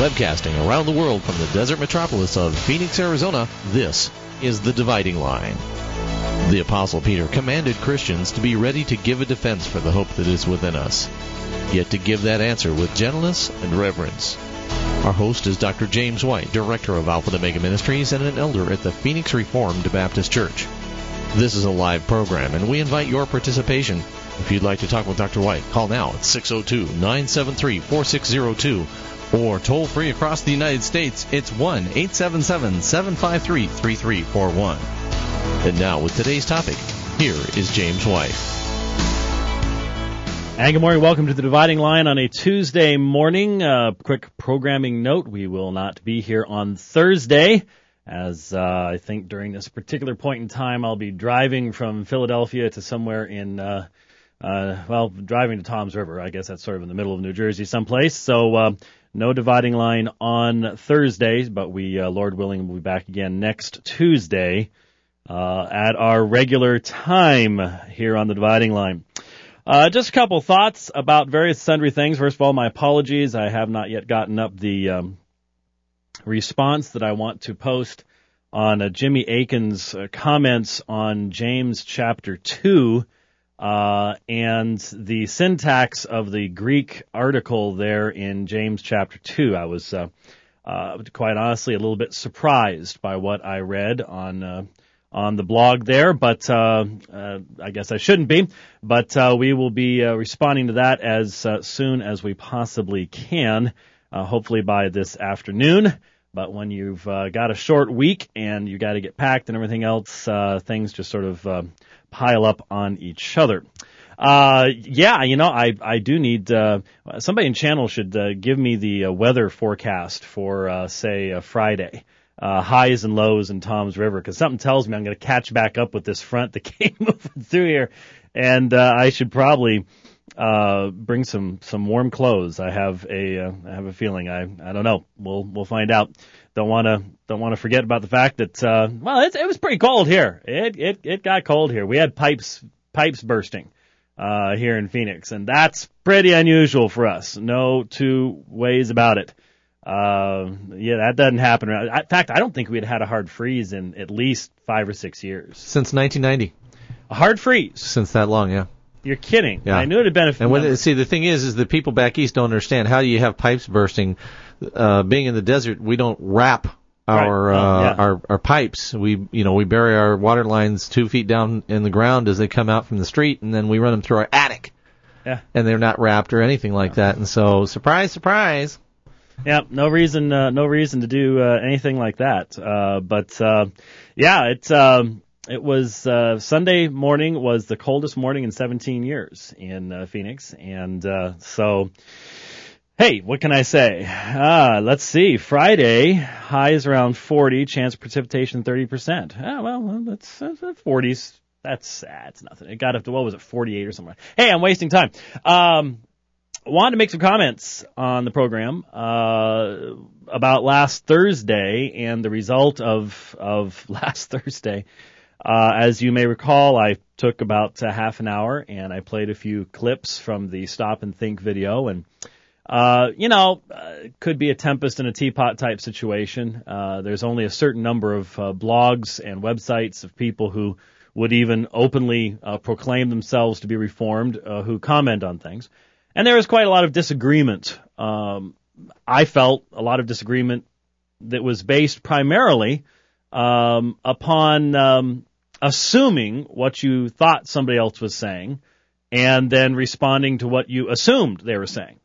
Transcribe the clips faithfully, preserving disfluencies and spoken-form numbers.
Webcasting around the world from the desert metropolis of Phoenix, Arizona, this is The Dividing Line. The Apostle Peter commanded Christians to be ready to give a defense for the hope that is within us, yet to give that answer with gentleness and reverence. Our host is Doctor James White, Director of Alpha and Omega Ministries and an elder at the Phoenix Reformed Baptist Church. This is a live program, and we invite your participation. If you'd like to talk with Doctor White, call now at six oh two, nine seven three, four six oh two, or toll free across the United States, it's one eight seven seven, seven five three, three three four one. And now, with today's topic, here is James White. And good morning. Welcome to the Dividing Line on a Tuesday morning. Uh, quick programming note, we will not be here on Thursday, as uh, I think during this particular point in time I'll be driving from Philadelphia to somewhere in, uh, uh, well, driving to Toms River. I guess that's sort of in the middle of New Jersey someplace. So uh, no Dividing Line on Thursday, but we, uh, Lord willing, will be back again next Tuesday uh, at our regular time here on the Dividing Line. Uh, just a couple thoughts about various sundry things. First of all, my apologies. I have not yet gotten up the um, response that I want to post on uh, Jimmy Akin's uh, comments on James chapter two uh, and the syntax of the Greek article there in James chapter two. I was, uh, uh, quite honestly, a little bit surprised by what I read on uh on the blog there, but uh, uh I guess I shouldn't be. But uh we will be uh, responding to that as uh, soon as we possibly can, uh, hopefully by this afternoon. But when you've uh, got a short week and you got to get packed and everything else, uh things just sort of uh, pile up on each other. Uh yeah, you know, I I do need uh somebody in channel should uh, give me the uh, weather forecast for uh say uh, Friday. Uh, highs and lows in Toms River, because something tells me I'm going to catch back up with this front that came moving through here, and uh, I should probably uh, bring some some warm clothes. I have a uh, I have a feeling. I I don't know. We'll we'll find out. Don't want to don't want to forget about the fact that uh, well, it, it was pretty cold here. It it it got cold here. We had pipes pipes bursting uh, here in Phoenix, and that's pretty unusual for us. No two ways about it. Uh, yeah, that doesn't happen. In fact, I don't think we'd had a hard freeze in at least five or six years. Since nineteen ninety. A hard freeze? Since that long, yeah. You're kidding. Yeah. I knew it had been a few And when, see, the thing is, is that people back east don't understand. How do you have pipes bursting? Uh, being in the desert, we don't wrap our, right. oh, uh, yeah. our, our pipes. We, you know, we bury our water lines two feet down in the ground as they come out from the street, and then we run them through our attic. Yeah. And they're not wrapped or anything like that. And so, surprise, surprise. Yeah, no reason, uh, no reason to do uh, anything like that. Uh, but uh, yeah, it um, it was uh, Sunday morning was the coldest morning in seventeen years in uh, Phoenix, and uh, so hey, what can I say? Ah, let's see. Friday highs around forty, chance of precipitation thirty percent. Ah, well, that's, that's forties. That's that's nothing. It got up to what was it, forty-eight or something. Hey, I'm wasting time. Um. Wanted to make some comments on the program uh, about last Thursday and the result of of last Thursday. Uh, as you may recall, I took about a half an hour and I played a few clips from the Stop and Think video, and uh, you know, uh, it could be a tempest in a teapot type situation. Uh, there's only a certain number of uh, blogs and websites of people who would even openly uh, proclaim themselves to be reformed, uh, who comment on things. And there was quite a lot of disagreement. Um, I felt a lot of disagreement that was based primarily um, upon um, assuming what you thought somebody else was saying and then responding to what you assumed they were saying.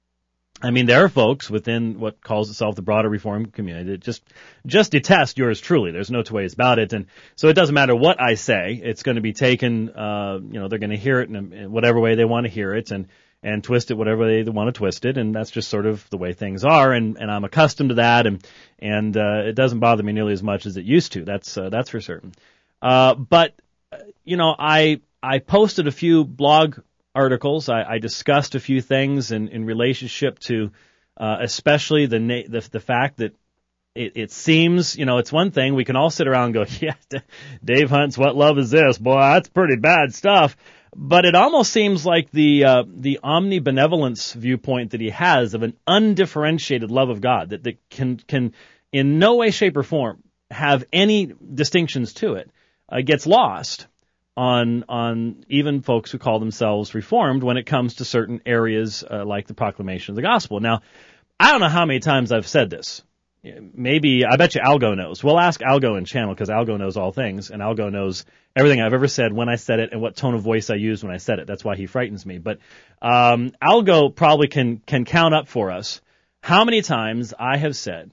I mean, there are folks within what calls itself the broader Reformed community that just just detest yours truly. There's no two ways about it. And so it doesn't matter what I say. It's going to be taken, uh, you know, they're going to hear it in, in whatever way they want to hear it and, and twist it whatever they want to twist it. And that's just sort of the way things are. And, and I'm accustomed to that. And, and uh, it doesn't bother me nearly as much as it used to. That's uh, that's for certain. Uh, but, you know, I I posted a few blog articles. I, I discussed a few things in, in relationship to, uh, especially the, na- the the fact that it, it seems, you know, it's one thing we can all sit around and go, yeah, Dave Hunt's What Love Is This? Boy, that's pretty bad stuff. But it almost seems like the uh, the omnibenevolence viewpoint that he has of an undifferentiated love of God that, that can can in no way, shape, or form have any distinctions to it uh, gets lost on on even folks who call themselves Reformed when it comes to certain areas uh, like the proclamation of the gospel. Now, I don't know how many times I've said this. Maybe, I bet you Algo knows. We'll ask Algo in channel because Algo knows all things, and Algo knows everything I've ever said, when I said it, and what tone of voice I used when I said it. That's why he frightens me. But um, Algo probably can can count up for us how many times I have said,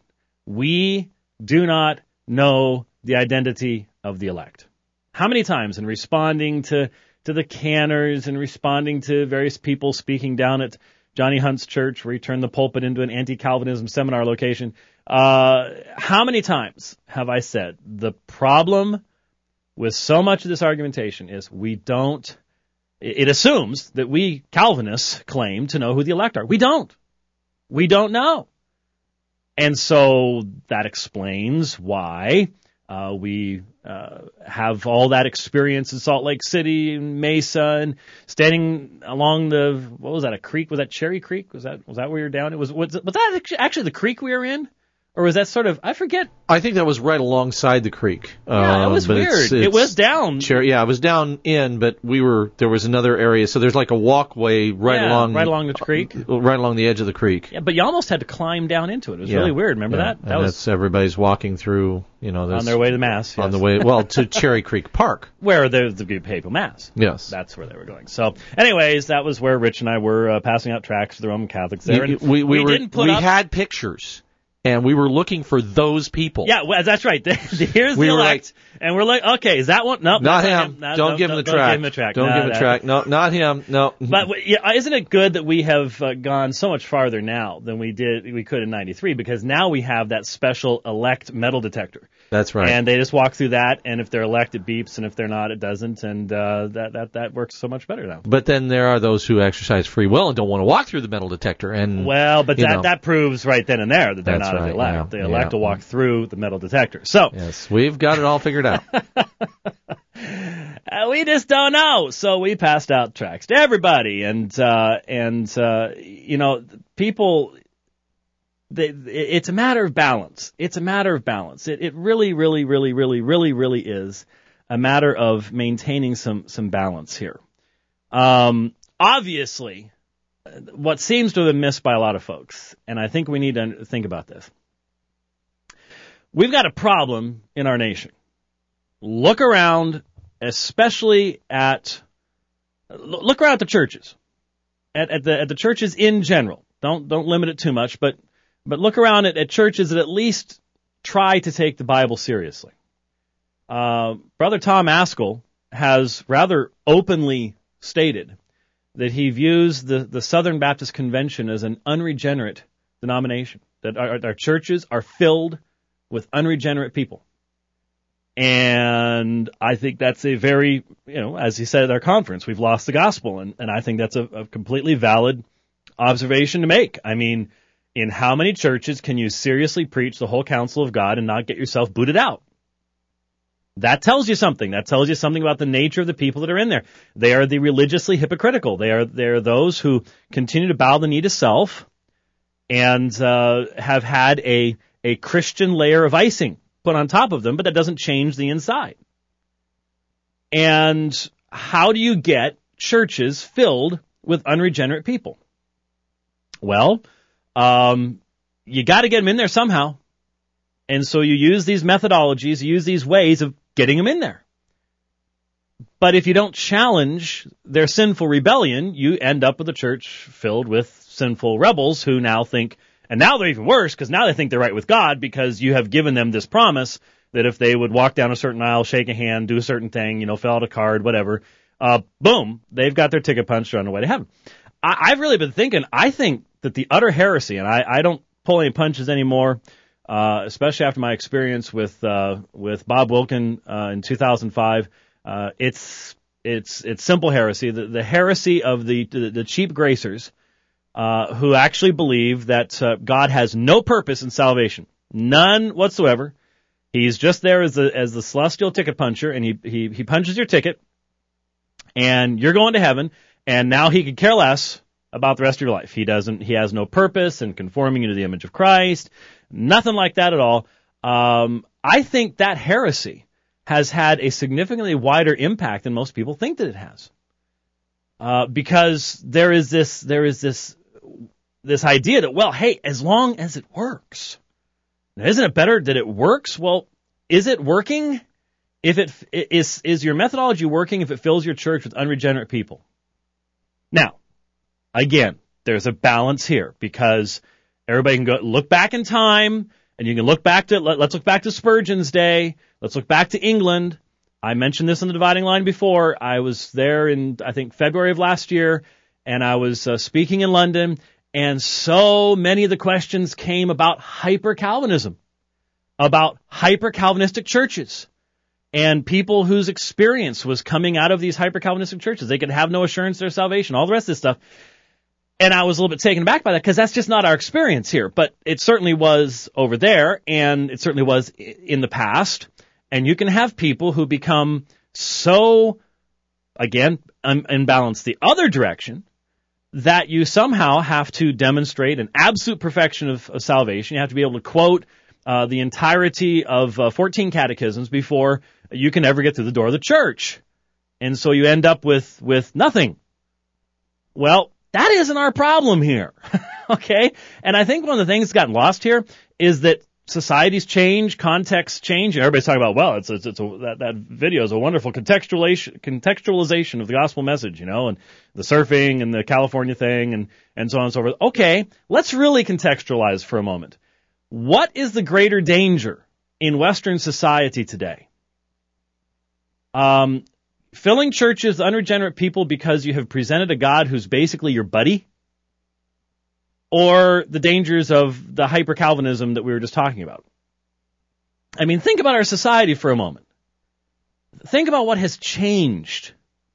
we do not know the identity of the elect. How many times in responding to, to the canners and responding to various people speaking down at Johnny Hunt's church, where he turned the pulpit into an anti-Calvinism seminar location. Uh, how many times have I said the problem with so much of this argumentation is we don't, it assumes that we Calvinists claim to know who the elect are. We don't. We don't know. And so that explains why uh, we uh, have all that experience in Salt Lake City and Mesa and standing along the, what was that, a creek? Was that Cherry Creek? Was that was that where we were down? It was, was, was that actually the creek we were in? Or was that sort of, I forget. I think that was right alongside the creek. Yeah, it was uh, weird. It's, it's it was down. Cherry, yeah, it was down in, but we were, there was another area. So there's like a walkway right yeah, along. right along the creek. Right along the edge of the creek. Yeah, but you almost had to climb down into it. It was yeah. really weird. Remember yeah. that? That and was that's everybody's walking through, you know. on their way to Mass. On yes. the way, well, to Cherry Creek Park. Where the, the papal Mass. Yes. That's where they were going. So, anyways, that was where Rich and I were uh, passing out tracts to the Roman Catholics there. You, and we, we, we were, didn't put we up... had pictures. And we were looking for those people. Yeah, well, that's right. Here's we the were elect. Like, and we're like, okay, is that one? Nope. Not him. Not him. No, don't, don't give him the don't track. Give him a track. Don't no, give him a track. No, not him. No. But yeah, isn't it good that we have uh, gone so much farther now than we did, we could in ninety-three, because now we have that special elect metal detector. That's right. And they just walk through that, and if they're elect, it beeps, and if they're not, it doesn't, and uh, that, that, that works so much better now. But then there are those who exercise free will and don't want to walk through the metal detector. And Well, but that, know. that proves right then and there that they're That's not right, the elect. yeah, the elect yeah. will walk through the metal detector. So yes, we've got it all figured out. Uh, we just don't know. So we passed out tracts to everybody, and uh, and uh, you know, people. They, it's a matter of balance. It's a matter of balance. It, it really, really, really, really, really, really is a matter of maintaining some some balance here. Um, obviously, what seems to have been missed by a lot of folks, and I think we need to think about this. We've got a problem in our nation. Look around, especially at look around at the churches, at, at the at the churches in general. Don't don't limit it too much, but but look around at, at churches that at least try to take the Bible seriously. Uh, Brother Tom Askell has rather openly stated that he views the, the Southern Baptist Convention as an unregenerate denomination, that our, our churches are filled with unregenerate people. And I think that's a very, you know, as he said at our conference, we've lost the gospel. And, and I think that's a, a completely valid observation to make. I mean, in how many churches can you seriously preach the whole counsel of God and not get yourself booted out? That tells you something. That tells you something about the nature of the people that are in there. They are the religiously hypocritical. They are, they are those who continue to bow the knee to self and uh, have had a, a Christian layer of icing put on top of them, but that doesn't change the inside. And how do you get churches filled with unregenerate people? Well, um, you got to get them in there somehow. And so you use these methodologies, you use these ways of getting them in there. But if you don't challenge their sinful rebellion, you end up with a church filled with sinful rebels who now think, and now they're even worse because now they think they're right with God because you have given them this promise that if they would walk down a certain aisle, shake a hand, do a certain thing, you know, fill out a card, whatever, uh, boom, they've got their ticket punched, they're on the way to heaven. I, I've really been thinking, I think that the utter heresy, and I, I don't pull any punches anymore, uh, especially after my experience with, uh, with Bob Wilkin, uh, in two thousand five, uh, it's, it's, it's simple heresy, the, the heresy of the, the, the cheap gracers, uh, who actually believe that, uh, God has no purpose in salvation. None whatsoever. He's just there as the, as the celestial ticket puncher, and he, he, he punches your ticket. and you're going to heaven, and now he could care less about the rest of your life. He doesn't, he has no purpose in conforming you to the image of Christ, nothing like that at all. Um, I think that heresy has had a significantly wider impact than most people think that it has. Uh, because there is this, there is this, this idea that, well, hey, as long as it works. Now, isn't it better that it works? Well, is it working? If it, is, is your methodology working if it fills your church with unregenerate people? Now, again, there's a balance here because everybody can go look back in time and you can look back to, let, let's look back to Spurgeon's day. Let's look back to England. I mentioned this on the Dividing Line before. I was there in, I think, February of last year, and I was uh, speaking in London, and so many of the questions came about hyper-Calvinism, about hyper-Calvinistic churches, and people whose experience was coming out of these hyper-Calvinistic churches. They could have no assurance of their salvation, all the rest of this stuff. And I was a little bit taken aback by that because that's just not our experience here. But it certainly was over there, and it certainly was in the past. And you can have people who become so, again, un- imbalanced the other direction that you somehow have to demonstrate an absolute perfection of, of salvation. You have to be able to quote uh, the entirety of uh, fourteen catechisms before you can ever get through the door of the church. And so you end up with, with nothing. Well, that isn't our problem here, okay? And I think one of the things that's gotten lost here is that societies change, contexts change, and everybody's talking about, well, it's, it's, it's a, that, that video is a wonderful contextualization, contextualization of the gospel message, you know, and the surfing and the California thing and, and so on and so forth. Okay, let's really contextualize for a moment. What is the greater danger in Western society today? Um, filling churches with unregenerate people because you have presented a God who's basically your buddy? Or the dangers of the hyper-Calvinism that we were just talking about? I mean, think about our society for a moment. Think about what has changed.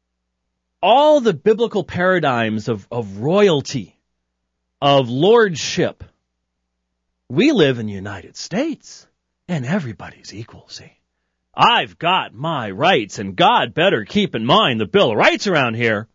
All the biblical paradigms of, of royalty, of lordship. We live in the United States, and everybody's equal, see? I've got my rights, and God better keep in mind the Bill of Rights around here.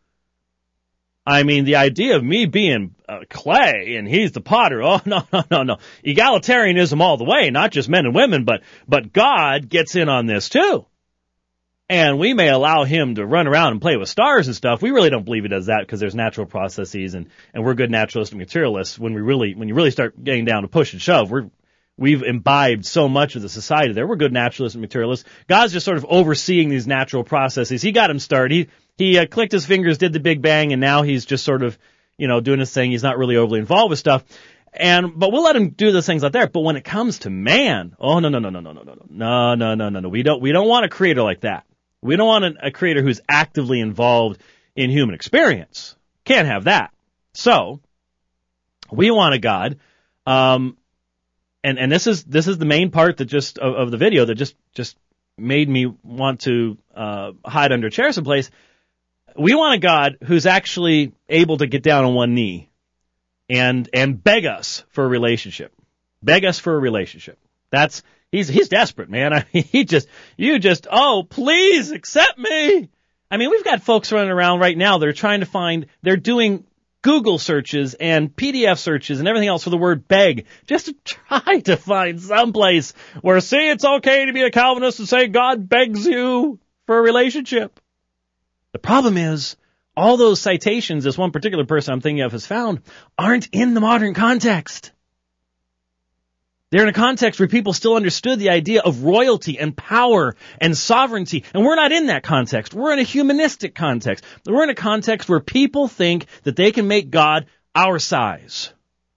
I mean, the idea of me being uh, clay and he's the potter, oh, no, no, no, no. Egalitarianism all the way, not just men and women, but but God gets in on this too. And we may allow him to run around and play with stars and stuff. We really don't believe he does that because there's natural processes, and, and we're good naturalistic materialists. When we really, when you really start getting down to push and shove, we're We've imbibed so much of the society there. We're good naturalists and materialists. God's just sort of overseeing these natural processes. He got him started. He, he uh, clicked his fingers, did the Big Bang, and now he's just sort of, you know, doing his thing. He's not really overly involved with stuff. And, but we'll let him do those things out there. But when it comes to man, oh, no, no, no, no, no, no, no, no, no, no, no, no. We don't, we don't want a creator like that. We don't want a, a creator who's actively involved in human experience. Can't have that. So, we want a God, um, And and this is this is the main part that just of, of the video that just just made me want to uh, hide under a chair someplace. We want a God who's actually able to get down on one knee and and beg us for a relationship, beg us for a relationship. That's he's he's desperate, man. I mean, he just you just oh please accept me. I mean, we've got folks running around right now that are trying to find. They're doing Google searches and P D F searches and everything else for the word beg, just to try to find someplace where, see, it's okay to be a Calvinist and say God begs you for a relationship. The problem is, all those citations this one particular person I'm thinking of has found aren't in the modern context. They're in a context where people still understood the idea of royalty and power and sovereignty. And we're not in that context. We're in a humanistic context. We're in a context where people think that they can make God our size.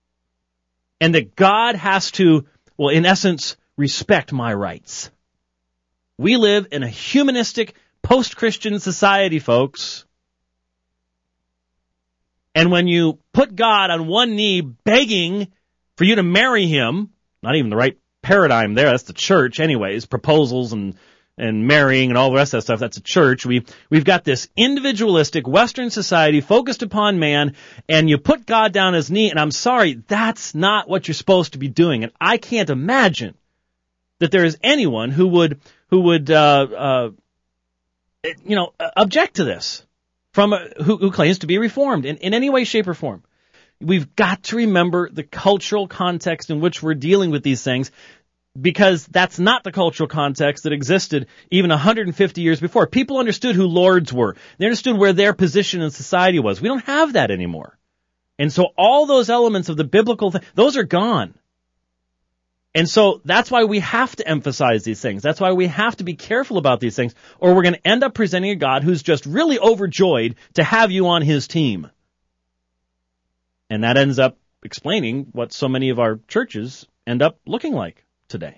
And that God has to, well, in essence, respect my rights. We live in a humanistic, post-Christian society, folks. And when you put God on one knee begging for you to marry him, not even the right paradigm there. That's the church anyways. Proposals and, and marrying and all the rest of that stuff. That's a church. We, we've got this individualistic Western society focused upon man, and you put God down his knee, and I'm sorry, that's not what you're supposed to be doing. And I can't imagine that there is anyone who would, who would, uh, uh, you know, object to this. from a, who, who claims to be Reformed in, in any way, shape, or form. We've got to remember the cultural context in which we're dealing with these things, because that's not the cultural context that existed even one hundred fifty years before. People understood who lords were. They understood where their position in society was. We don't have that anymore. And so all those elements of the biblical, th- those are gone. And so that's why we have to emphasize these things. That's why we have to be careful about these things, or we're going to end up presenting a God who's just really overjoyed to have you on his team. And that ends up explaining what so many of our churches end up looking like today.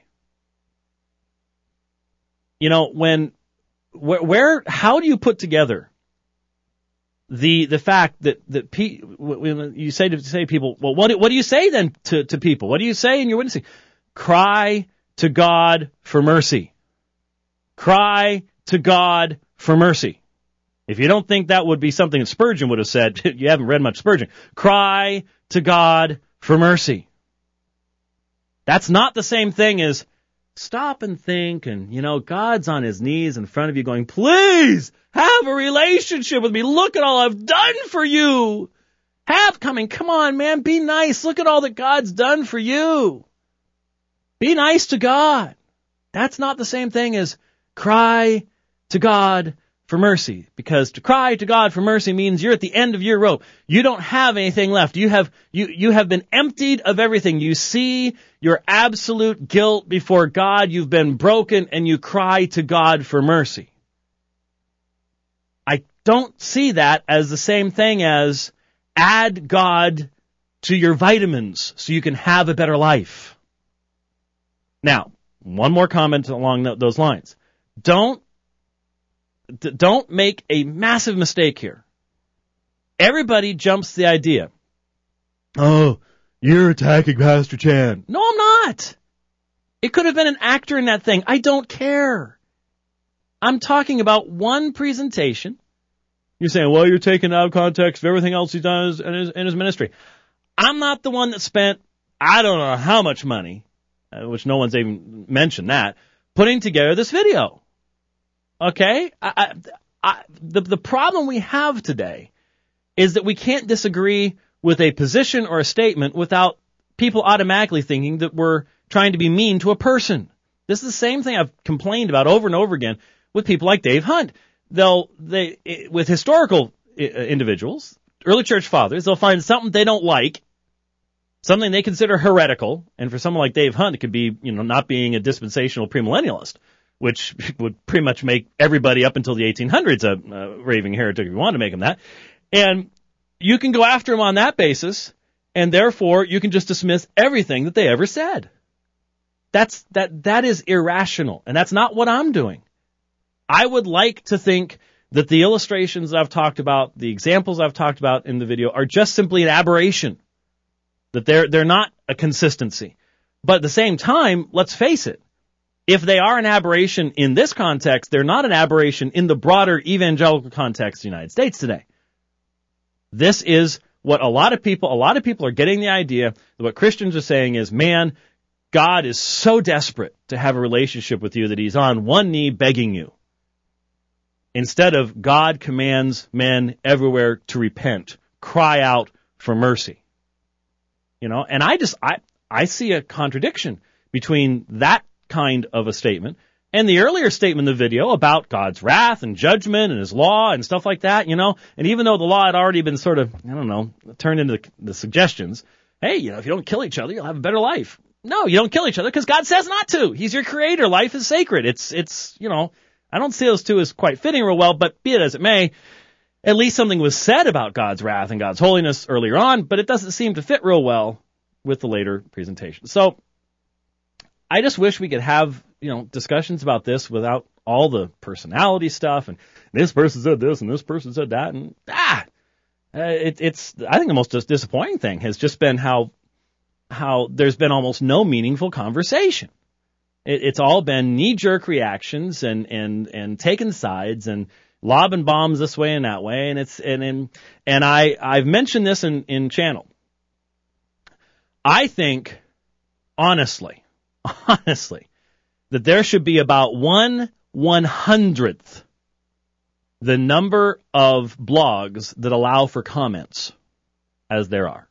You know, when, where, where how do you put together the the fact that that pe- when you say to say people, well, what do, what do you say then to to people? What do you say in your witnessing? Cry to God for mercy. Cry to God for mercy. If you don't think that would be something that Spurgeon would have said, you haven't read much Spurgeon. Cry to God for mercy. That's not the same thing as stop and think, and, you know, God's on his knees in front of you going, please have a relationship with me. Look at all I've done for you. Have coming. Come on, man. Be nice. Look at all that God's done for you. Be nice to God. That's not the same thing as cry to God for mercy, because to cry to God for mercy means you're at the end of your rope. You don't have anything left. You have you you have been emptied of everything. You see your absolute guilt before God. You've been broken, and you cry to God for mercy. I don't see that as the same thing as add God to your vitamins so you can have a better life. Now, one more comment along those lines. Don't Don't make a massive mistake here. Everybody jumps to the idea, oh, you're attacking Pastor Chan. No, I'm not. It could have been an actor in that thing. I don't care. I'm talking about one presentation. You're saying, well, you're taking out of context of everything else he's done in his, in his ministry. I'm not the one that spent, I don't know how much money, uh, which no one's even mentioned that, putting together this video. Okay? I, I, I, the, the problem we have today is that we can't disagree with a position or a statement without people automatically thinking that we're trying to be mean to a person. This is the same thing I've complained about over and over again with people like Dave Hunt. They'll, they, with historical individuals, early church fathers, they'll find something they don't like, something they consider heretical, and for someone like Dave Hunt, it could be, you know, not being a dispensational premillennialist, which would pretty much make everybody up until the eighteen hundreds a, a raving heretic if you want to make him that. And you can go after him on that basis, and therefore you can just dismiss everything that they ever said. That's, that, that is irrational, and that's not what I'm doing. I would like to think that the illustrations that I've talked about, the examples I've talked about in the video are just simply an aberration, that they're, they're not a consistency. But at the same time, let's face it, if they are an aberration in this context, they're not an aberration in the broader evangelical context of the United States today. This is what a lot of people, a lot of people are getting the idea that what Christians are saying is, man, God is so desperate to have a relationship with you that he's on one knee begging you. Instead of God commands men everywhere to repent, cry out for mercy. You know, and I just, I, I see a contradiction between that kind of a statement and the earlier statement in the video about God's wrath and judgment and his law and stuff like that, you know, and even though the law had already been sort of, I don't know, turned into the, the suggestions, hey, you know, if you don't kill each other, you'll have a better life. No, you don't kill each other because God says not to. He's your creator. Life is sacred. It's, it's, you know, I don't see those two as quite fitting real well, but be it as it may, at least something was said about God's wrath and God's holiness earlier on, but it doesn't seem to fit real well with the later presentation. So I just wish we could have, you know, discussions about this without all the personality stuff and this person said this and this person said that, and ah, uh, it, it's, I think the most disappointing thing has just been how, how there's been almost no meaningful conversation. It, it's all been knee-jerk reactions and, and, and taking sides and lobbing bombs this way and that way. And it's, and, and, and I, I've mentioned this in, in channel. I think, honestly, honestly, that there should be about one one hundredth the number of blogs that allow for comments as there are.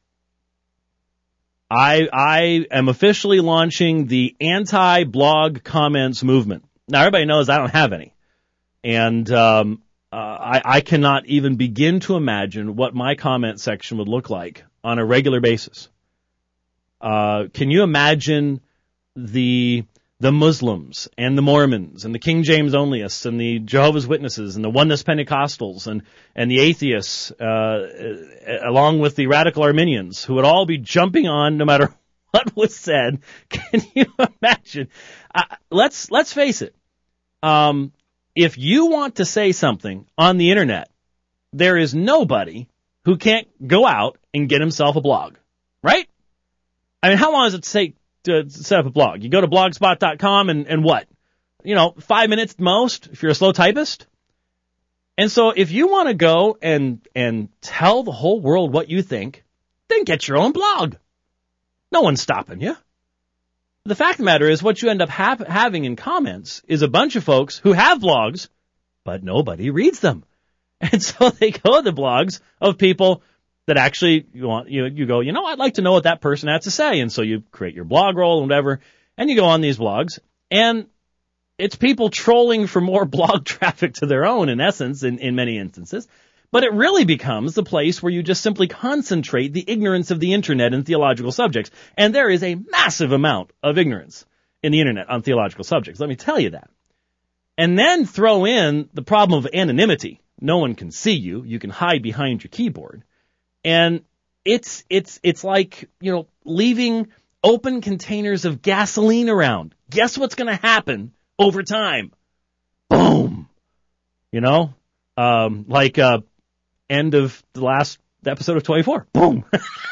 I I am officially launching the anti-blog comments movement. Now, everybody knows I don't have any. And um, uh, I, I cannot even begin to imagine what my comment section would look like on a regular basis. Uh, can you imagine the the Muslims and the Mormons and the King James Onlyists and the Jehovah's Witnesses and the Oneness Pentecostals and, and the atheists, uh, along with the radical Arminians, who would all be jumping on no matter what was said? Can you imagine? Uh, let's let's face it. Um, if you want to say something on the internet, there is nobody who can't go out and get himself a blog, right? I mean, how long does it take to set up a blog? You go to blogspot dot com and, and what? You know, five minutes at most if you're a slow typist. And so if you want to go and and tell the whole world what you think, then get your own blog. No one's stopping you. The fact of the matter is what you end up ha- having in comments is a bunch of folks who have blogs, but nobody reads them. And so they go to the blogs of people that actually you want, you, you go, you know, I'd like to know what that person has to say. And so you create your blog roll and whatever, and you go on these blogs, and it's people trolling for more blog traffic to their own, in essence, in, in many instances. But it really becomes the place where you just simply concentrate the ignorance of the internet in theological subjects. And there is a massive amount of ignorance in the internet on theological subjects. Let me tell you that. And then throw in the problem of anonymity. No one can see you. You can hide behind your keyboard. And it's, it's, it's like, you know, leaving open containers of gasoline around. Guess what's going to happen over time? Boom. You know, um, like, uh, end of the last episode of twenty-four. Boom.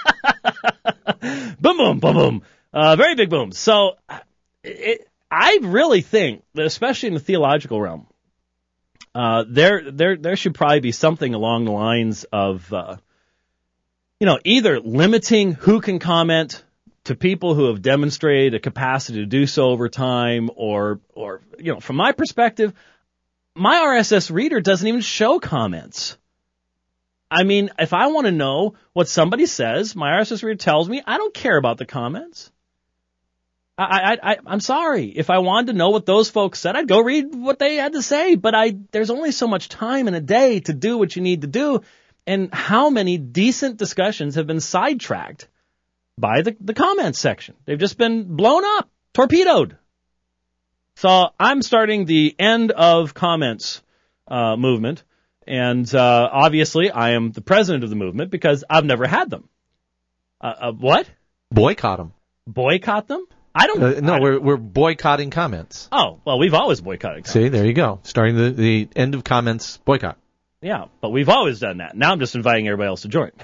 boom, boom, boom, boom. Uh, very big boom. So it, I really think that, especially in the theological realm, uh, there, there, there should probably be something along the lines of, uh, you know, either limiting who can comment to people who have demonstrated a capacity to do so over time, or, or, you know, from my perspective, my R S S reader doesn't even show comments. I mean, if I want to know what somebody says, my R S S reader tells me. I don't care about the comments. I, I, I, I'm sorry. If I wanted to know what those folks said, I'd go read what they had to say. But I, there's only so much time in a day to do what you need to do. And how many decent discussions have been sidetracked by the, the comments section? They've just been blown up, torpedoed. So I'm starting the end of comments uh, movement. And uh, obviously I am the president of the movement because I've never had them. Uh, uh, what? Boycott them. Boycott them? I don't. Uh, no, I don't, we're we're boycotting comments. Oh, well, we've always boycotted comments. See, there you go. Starting the, the end of comments boycott. Yeah, but we've always done that. Now I'm just inviting everybody else to join.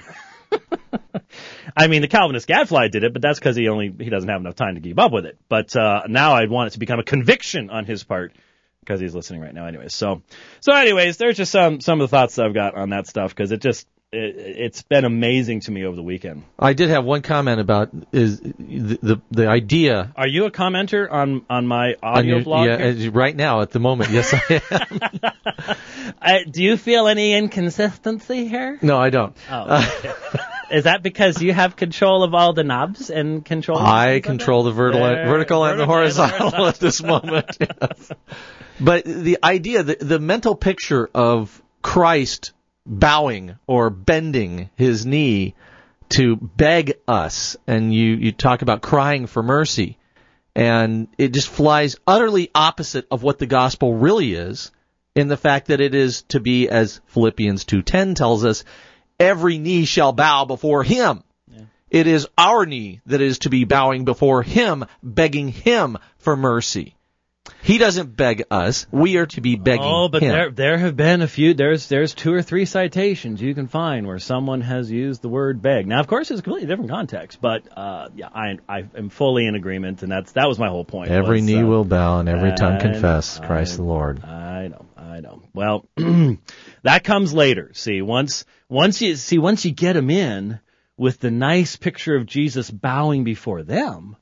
I mean, the Calvinist Gadfly did it, but that's because he only he doesn't have enough time to keep up with it. But uh, now I want it to become a conviction on his part because he's listening right now, anyways. So, so anyways, there's just some some of the thoughts that I've got on that stuff because it just it, it's been amazing to me over the weekend. I did have one comment about is the the, the idea. Are you a commenter on on my audio on your, blog? Yeah, as, right now at the moment, yes, I am. I, do you feel any inconsistency here? No, I don't. Oh, okay. Is that because you have control of all the knobs and control? I control the vertical, there, vertical and the horizontal, horizontal at this moment. Yes. But the idea, the, the mental picture of Christ bowing or bending his knee to beg us, and you, you talk about crying for mercy, and it just flies utterly opposite of what the gospel really is, in the fact that it is to be, as Philippians two ten tells us, every knee shall bow before him. Yeah. It is our knee that is to be bowing before him, begging him for mercy. He doesn't beg us. We are to be begging him. Oh, but him. there there have been a few, there's there's two or three citations you can find where someone has used the word beg. Now, of course, it's a completely different context, but uh, yeah, I I am fully in agreement, and that's that was my whole point. Every was, knee uh, will bow and every tongue I, confess I, Christ the Lord. I know, I know. Well, that comes later. See, once once you see once you get them in with the nice picture of Jesus bowing before them,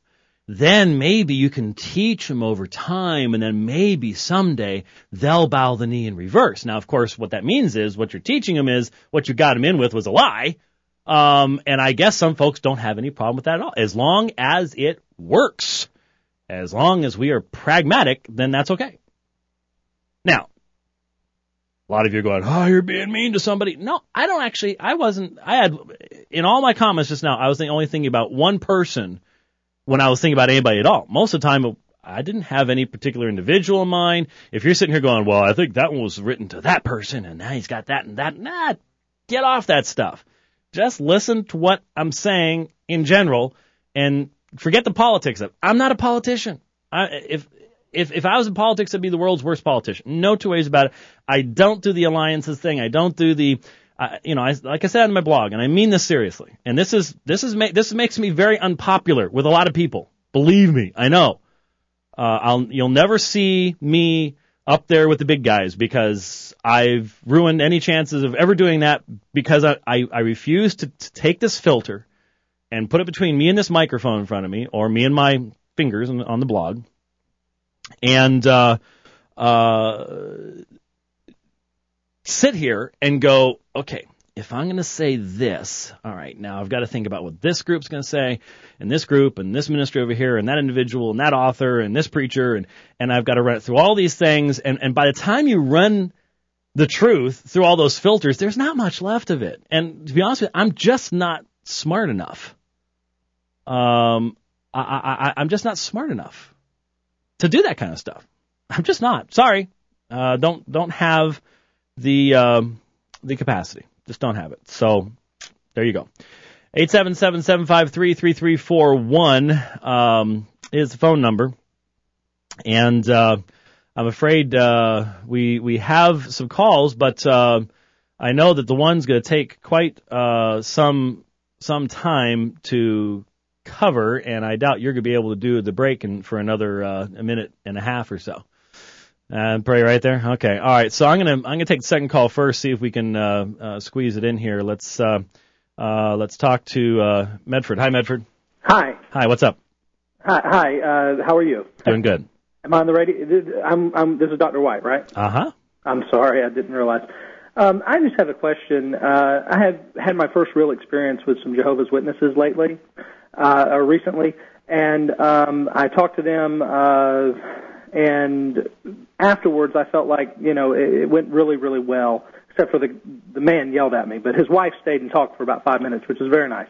then maybe you can teach them over time, and then maybe someday they'll bow the knee in reverse. Now, of course, what that means is what you're teaching them is what you got them in with was a lie. Um, and I guess some folks don't have any problem with that at all. As long as it works, as long as we are pragmatic, then that's okay. Now, a lot of you are going, oh, you're being mean to somebody. No, I don't actually, I wasn't, I had, in all my comments just now, I was only thinking about one person when I was thinking about anybody at all. Most of the time, I didn't have any particular individual in mind. If you're sitting here going, well, I think that one was written to that person, and now he's got that and that, nah, get off that stuff. Just listen to what I'm saying in general, and forget the politics of it. I'm not a politician. I, if if if I was in politics, I'd be the world's worst politician. No two ways about it. I don't do the alliances thing. I don't do the, uh, you know, I, like I said in my blog, and I mean this seriously. And this is this is ma- this makes me very unpopular with a lot of people. Believe me, I know. Uh, I'll you'll never see me up there with the big guys because I've ruined any chances of ever doing that because I I, I refuse to, to take this filter and put it between me and this microphone in front of me, or me and my fingers on, on the blog, and uh, uh, sit here and go, okay, if I'm going to say this, all right, now I've got to think about what this group's going to say, and this group, and this ministry over here, and that individual, and that author, and this preacher, and, and I've got to run it through all these things, and, and by the time you run the truth through all those filters, there's not much left of it. And to be honest with you, I'm just not smart enough. Um, I, I, I'm just not smart enough to do that kind of stuff. I'm just not. Sorry. Uh, don't, don't have the, um, the capacity. Just don't have it. So there you go. eight seven seven, seven five three, three three four one, um, is the phone number. And, uh, I'm afraid, uh, we, we have some calls, but, uh, I know that the one's going to take quite, uh, some, some time to cover, and I doubt you're going to be able to do the break in, for another uh, a minute and a half or so. Uh, pray right there. Okay, all right. So I'm gonna I'm gonna take the second call first, see if we can uh, uh, squeeze it in here. Let's uh, uh, let's talk to uh, Medford. Hi, Medford. Hi. Hi. What's up? Hi. Hi. Uh, how are you? Doing good. Am I on the radio? I'm. I'm. This is Doctor White, right? Uh huh. I'm sorry, I didn't realize. Um, I just have a question. Uh, I had had my first real experience with some Jehovah's Witnesses lately. Uh, or recently, and um, I talked to them, uh, and afterwards I felt like, you know, it, it went really, really well, except for the the man yelled at me, but his wife stayed and talked for about five minutes, which was very nice.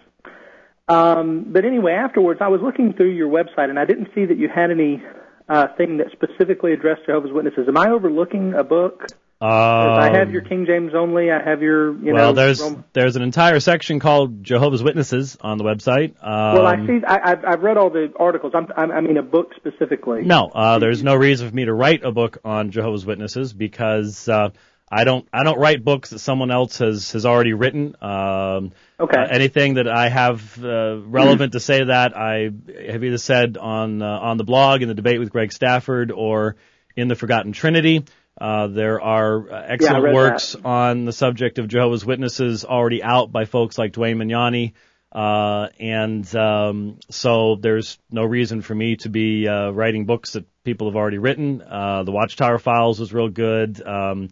Um, but anyway, afterwards I was looking through your website, and I didn't see that you had any uh, thing that specifically addressed Jehovah's Witnesses. Am I overlooking a book? Um, I have your King James only. I have your, you well, know. Well, there's Rome. there's an entire section called Jehovah's Witnesses on the website. Um, well, I see. I, I've, I've read all the articles. I'm, I'm, I mean, a book specifically. No, uh, there's no reason for me to write a book on Jehovah's Witnesses because uh, I don't I don't write books that someone else has has already written. Um, okay. Uh, anything that I have uh, relevant to say to that, I have either said on uh, on the blog in the debate with Greg Stafford or in the Forgotten Trinity. Uh, there are uh, excellent yeah, works that. on the subject of Jehovah's Witnesses already out by folks like Dwayne Mignani, uh, and um, so there's no reason for me to be uh, writing books that people have already written. Uh, the Watchtower Files was real good. Um,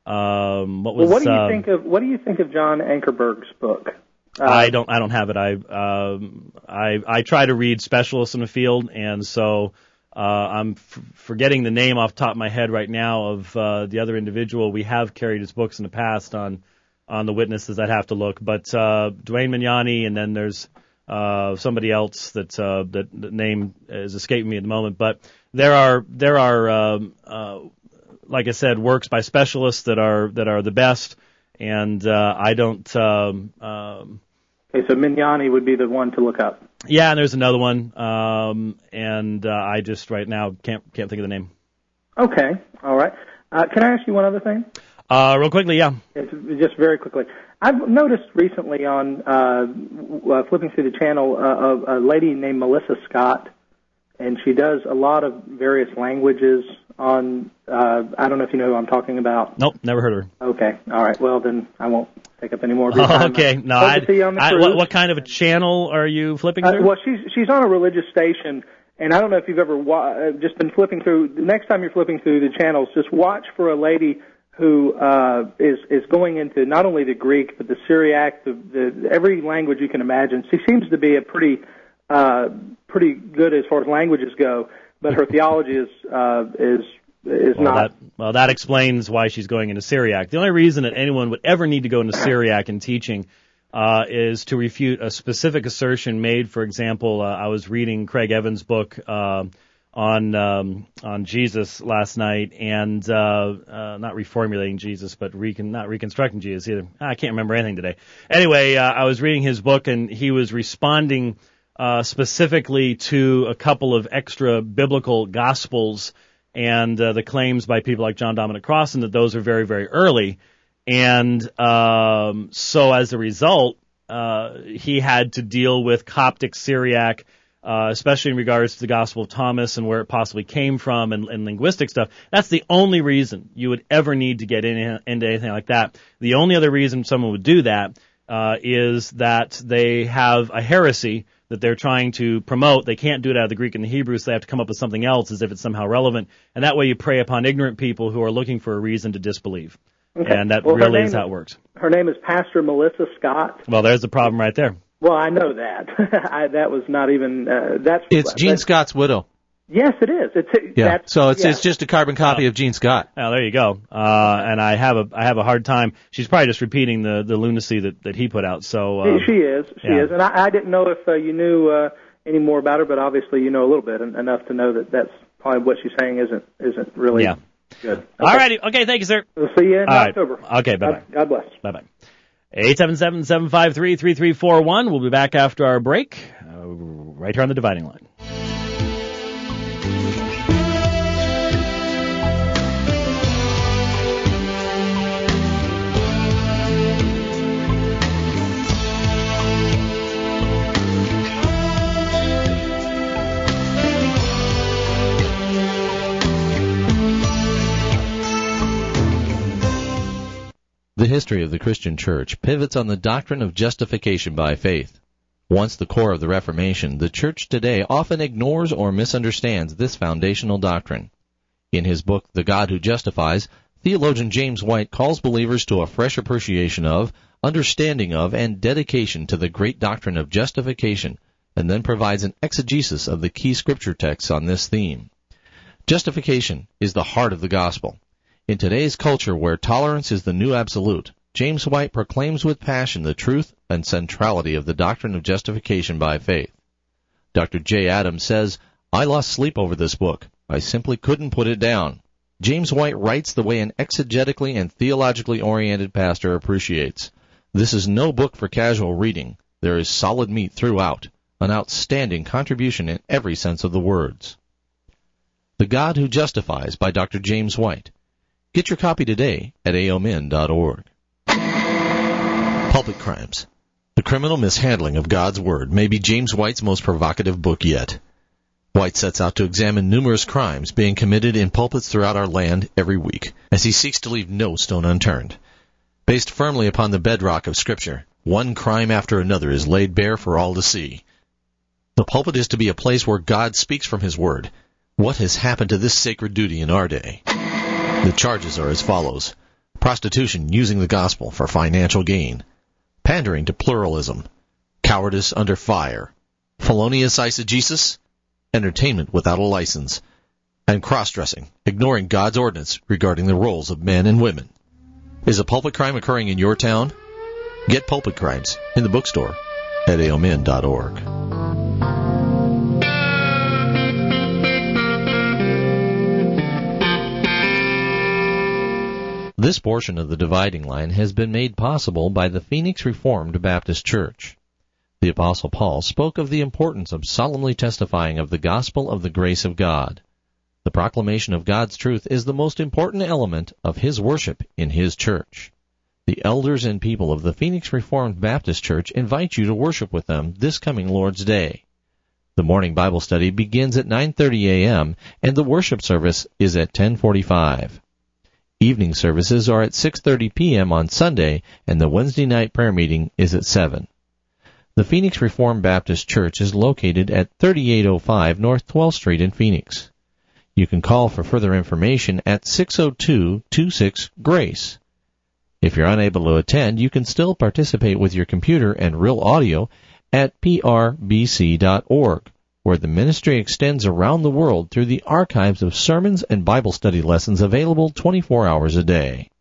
um, what was? Well, what do you uh, think of what do you think of John Ankerberg's book? Uh, I don't. I don't have it. I um, I I try to read specialists in the field, and so. Uh, I'm f- forgetting the name off the top of my head right now of uh, the other individual. We have carried his books in the past on on the witnesses. I'd have to look, but uh, Dwayne Mignani, and then there's uh, somebody else that uh, that the name is escaping me at the moment. But there are there are um, uh, like I said, works by specialists that are that are the best, and uh, I don't. Um, um, okay, so Mignani would be the one to look up. Yeah, and there's another one, um, and uh, I just right now can't can't think of the name. Okay, all right. Uh, can I ask you one other thing? Uh, real quickly, yeah. It's just very quickly. I've noticed recently on uh, uh, flipping through the channel uh, a, a lady named Melissa Scott, and she does a lot of various languages on. Uh, I don't know if you know who I'm talking about. Nope, never heard of her. Okay, all right. Well, then I won't take up any more of your time. Oh, okay, no. I, I, what, what kind of a channel are you flipping through? Uh, well, she's she's on a religious station, And I don't know if you've ever wa- just been flipping through. The next time you're flipping through the channels, just watch for a lady who uh, is is going into not only the Greek but the Syriac, the, the every language you can imagine. She seems to be a pretty uh, pretty good as far as languages go, but her theology is uh, is is well, not. That, well, that explains why she's going into Syriac. The only reason that anyone would ever need to go into Syriac in teaching uh, is to refute a specific assertion made. For example, uh, I was reading Craig Evans' book uh, on um, on Jesus last night, and uh, uh, not reformulating Jesus, but recon- not reconstructing Jesus either. I can't remember anything today. Anyway, uh, I was reading his book, and he was responding uh, specifically to a couple of extra biblical gospels and uh, the claims by people like John Dominic Crossan that those are very, very early. And um, so as a result, uh, he had to deal with Coptic Syriac, uh, especially in regards to the Gospel of Thomas and where it possibly came from and, and linguistic stuff. That's the only reason you would ever need to get in, into anything like that. The only other reason someone would do that uh, is that they have a heresy that they're trying to promote. They can't do it out of the Greek and the Hebrew, so they have to come up with something else as if it's somehow relevant. And that way you prey upon ignorant people who are looking for a reason to disbelieve. Okay. And that well, really is is, how it works. Her name is Pastor Melissa Scott. Well, there's the problem right there. Well, I know that. I, that was not even. Uh, that's. It's Gene that's, Scott's widow. Yes, it is. It's yeah. That's, so it's yeah. it's just a carbon copy oh. of Gene Scott. Oh, there you go. Uh, and I have a I have a hard time. She's probably just repeating the, the lunacy that, that he put out. So uh, she is. She yeah. is. And I, I didn't know if uh, you knew uh, any more about her, but obviously you know a little bit enough to know that that's probably what she's saying isn't isn't really. Yeah. Good. Okay. All righty. Okay, thank you, sir. We'll see you in All October. Right. Okay, bye-bye. God, God bless. Bye-bye. eight seven seven, seven five three, three three four one. We'll be back after our break, uh, right here on the Dividing Line. The history of the Christian Church pivots on the doctrine of justification by faith. Once the core of the Reformation, the Church today often ignores or misunderstands this foundational doctrine. In his book, The God Who Justifies, theologian James White calls believers to a fresh appreciation of, understanding of, and dedication to the great doctrine of justification, and then provides an exegesis of the key scripture texts on this theme. Justification is the heart of the gospel. In today's culture where tolerance is the new absolute, James White proclaims with passion the truth and centrality of the doctrine of justification by faith. Doctor J. Adams says, I lost sleep over this book. I simply couldn't put it down. James White writes the way an exegetically and theologically oriented pastor appreciates. This is no book for casual reading. There is solid meat throughout, an outstanding contribution in every sense of the words. The God Who Justifies by Doctor James White. Get your copy today at A O M N dot org. Pulpit Crimes. The Criminal Mishandling of God's Word may be James White's most provocative book yet. White sets out to examine numerous crimes being committed in pulpits throughout our land every week, as he seeks to leave no stone unturned. Based firmly upon the bedrock of Scripture, one crime after another is laid bare for all to see. The pulpit is to be a place where God speaks from His Word. What has happened to this sacred duty in our day? The charges are as follows. Prostitution using the gospel for financial gain. Pandering to pluralism. Cowardice under fire. Felonious eisegesis. Entertainment without a license. And cross-dressing, ignoring God's ordinance regarding the roles of men and women. Is a pulpit crime occurring in your town? Get Pulpit Crimes in the bookstore at A O M N dot org. This portion of the Dividing Line has been made possible by the Phoenix Reformed Baptist Church. The Apostle Paul spoke of the importance of solemnly testifying of the gospel of the grace of God. The proclamation of God's truth is the most important element of his worship in his church. The elders and people of the Phoenix Reformed Baptist Church invite you to worship with them this coming Lord's Day. The morning Bible study begins at nine thirty a.m. and the worship service is at ten forty-five. Evening services are at six thirty p.m. on Sunday, and the Wednesday night prayer meeting is at seven. The Phoenix Reformed Baptist Church is located at thirty-eight oh five North twelfth Street in Phoenix. You can call for further information at six oh two, two six, GRACE. If you're unable to attend, you can still participate with your computer and real audio at p r b c dot org, where the ministry extends around the world through the archives of sermons and Bible study lessons available twenty-four hours a day.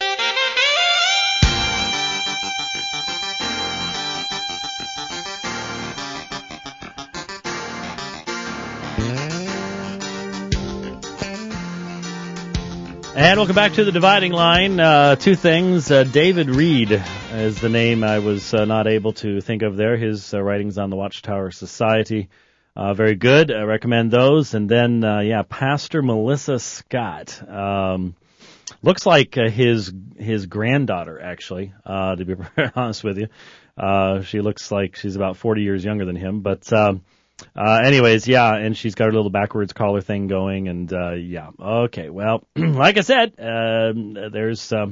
And welcome back to the Dividing Line. Uh, two things. Uh, David Reed is the name I was uh, not able to think of there. His uh, writings on the Watchtower Society. Uh, very good. I recommend those. And then, uh, yeah, Pastor Melissa Scott. Um, looks like uh, his his granddaughter, actually, uh, to be very honest with you. Uh, she looks like she's about forty years younger than him. But um, uh, anyways, yeah, and she's got her little backwards collar thing going. And, uh, yeah, okay. Well, like I said, uh, there's um,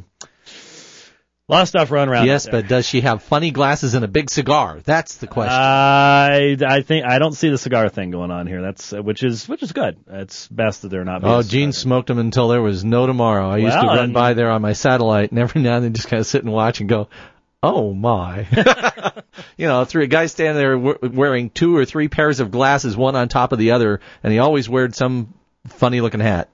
a lot of stuff running around. Yes, but does she have funny glasses and a big cigar? That's the question. I, I think I don't see the cigar thing going on here. That's uh, which is which is good. It's best that they're not. Oh, Gene smoked them until there was no tomorrow. I well, used to run by there on my satellite, and every now and then just kind of sit and watch and go, "Oh my!" You know, three a guy standing there wearing two or three pairs of glasses, one on top of the other, and he always wore some funny-looking hat.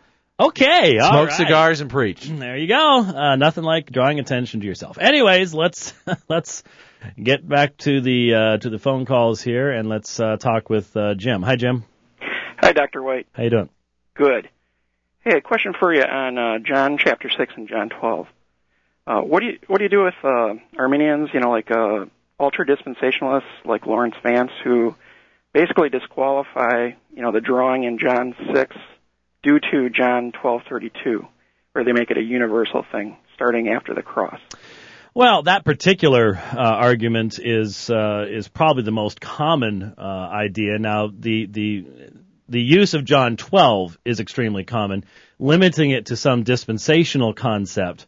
Okay, all Smoke right. cigars and preach. There you go. Uh, nothing like drawing attention to yourself. Anyways, let's let's get back to the uh, to the phone calls here, and let's uh, talk with uh, Jim. Hi, Jim. Hi, Doctor White. How you doing? Good. Hey, a question for you on uh, John chapter six and John twelve. Uh, what do you what do you do with uh, Arminians? You know, like uh, ultra dispensationalists, like Lawrence Vance, who basically disqualify you know the drawing in John six due to John twelve thirty-two, where they make it a universal thing starting after the cross. Well, that particular uh, argument is uh, is probably the most common uh, idea. Now, the the the use of John twelve is extremely common. Limiting it to some dispensational concept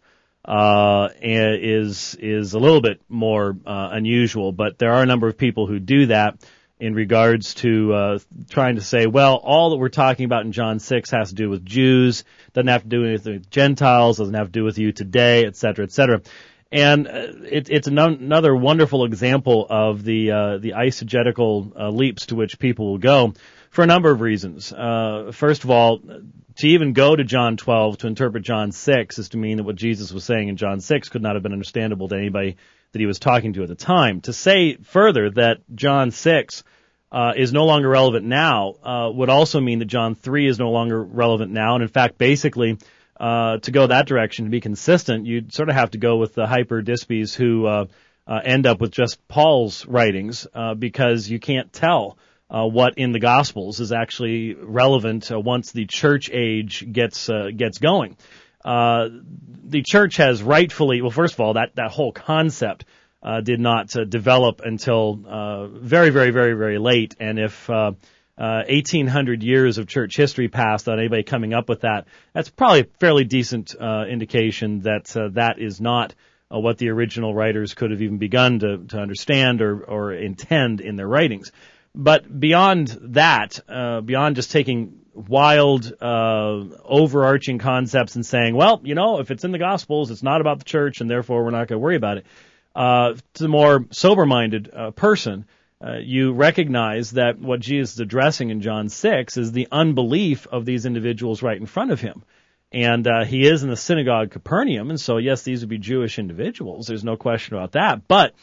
uh, is is a little bit more uh, unusual. But there are a number of people who do that in regards to uh, trying to say, well, all that we're talking about in John six has to do with Jews, doesn't have to do anything with Gentiles, doesn't have to do with you today, et cetera, et cetera. And uh, it, it's an, another wonderful example of the uh, the eisegetical uh, leaps to which people will go for a number of reasons. Uh, first of all, to even go to John twelve to interpret John six is to mean that what Jesus was saying in John six could not have been understandable to anybody that he was talking to at the time. To say further that John six uh, is no longer relevant now uh, would also mean that John three is no longer relevant now. And in fact, basically, uh, to go that direction, to be consistent, you'd sort of have to go with the hyper-dispies who uh, uh, end up with just Paul's writings uh, because you can't tell uh, what in the Gospels is actually relevant uh, once the church age gets uh, gets going. Uh, the church has rightfully, well, first of all, that, that whole concept uh, did not uh, develop until uh, very, very, very, very late. And if uh, uh, eighteen hundred years of church history passed on anybody coming up with that, that's probably a fairly decent uh, indication that uh, that is not uh, what the original writers could have even begun to, to understand or, or intend in their writings. But beyond that, uh, beyond just taking wild, uh, overarching concepts and saying, well, you know, if it's in the Gospels, it's not about the church, and therefore we're not going to worry about it. Uh, to the more sober-minded uh, person, uh, you recognize that what Jesus is addressing in John six is the unbelief of these individuals right in front of him. And uh, he is in the synagogue Capernaum, and so, yes, these would be Jewish individuals. There's no question about that. But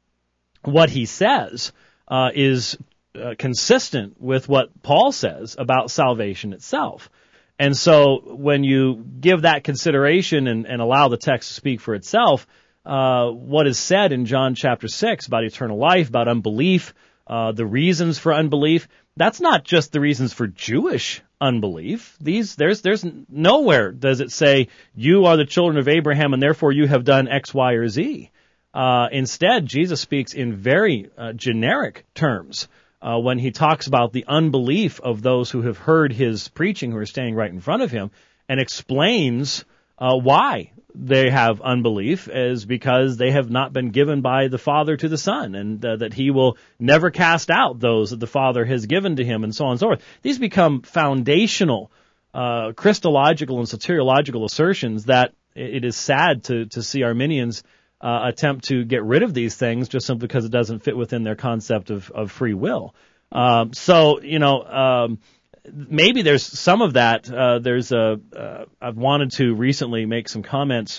what he says uh, is Uh, consistent with what Paul says about salvation itself. And so when you give that consideration and, and allow the text to speak for itself, uh, what is said in John chapter six about eternal life, about unbelief, uh, the reasons for unbelief, that's not just the reasons for Jewish unbelief. These, there's, there's nowhere does it say you are the children of Abraham and therefore you have done X, Y, or Z. Uh, instead, Jesus speaks in very uh, generic terms Uh, when he talks about the unbelief of those who have heard his preaching, who are standing right in front of him, and explains uh, why they have unbelief is because they have not been given by the Father to the Son, and uh, that he will never cast out those that the Father has given to him, and so on and so forth. These become foundational, uh, Christological and soteriological assertions that it is sad to, to see Arminians uh, attempt to get rid of these things just simply because it doesn't fit within their concept of, of free will. Um, so, you know, um, maybe there's some of that. Uh, there's a, uh, I've wanted to recently make some comments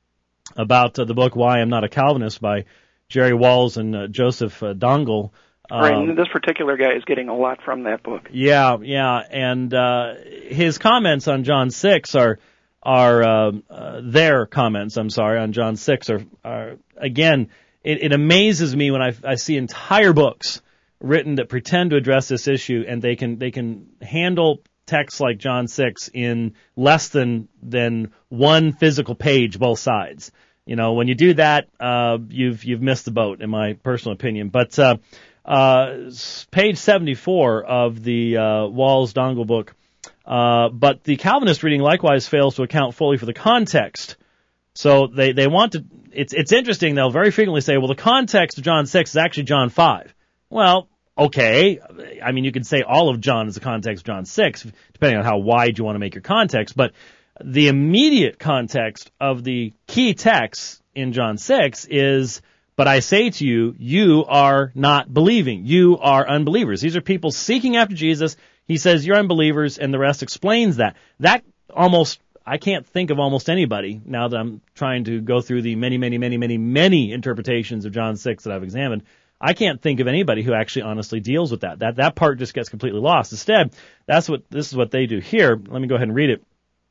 about uh, the book Why I'm Not a Calvinist by Jerry Walls and uh, Joseph uh, Dongle. Um, right, and this particular guy is getting a lot from that book. Yeah, yeah, and uh, his comments on John six are are uh, uh, their comments. I'm sorry, on John six are, are again. It, it amazes me when I, I see entire books written that pretend to address this issue, and they can they can handle texts like John six in less than than one physical page, both sides. You know, when you do that, uh, you've you've missed the boat, in my personal opinion. But uh, uh, page seventy-four of the uh, Walls Dongle book. Uh, but the Calvinist reading likewise fails to account fully for the context. So they they want to. It's it's interesting. They'll very frequently say, well, the context of John six is actually John five. Well, okay. I mean, you could say all of John is the context of John six, depending on how wide you want to make your context. But the immediate context of the key text in John six is, but I say to you, you are not believing. You are unbelievers. These are people seeking after Jesus. He says, you're unbelievers, and the rest explains that. That almost, I can't think of almost anybody, now that I'm trying to go through the many, many, many, many, many interpretations of John six that I've examined. I can't think of anybody who actually honestly deals with that. That that part just gets completely lost. Instead, that's what this is what they do here. Let me go ahead and read it.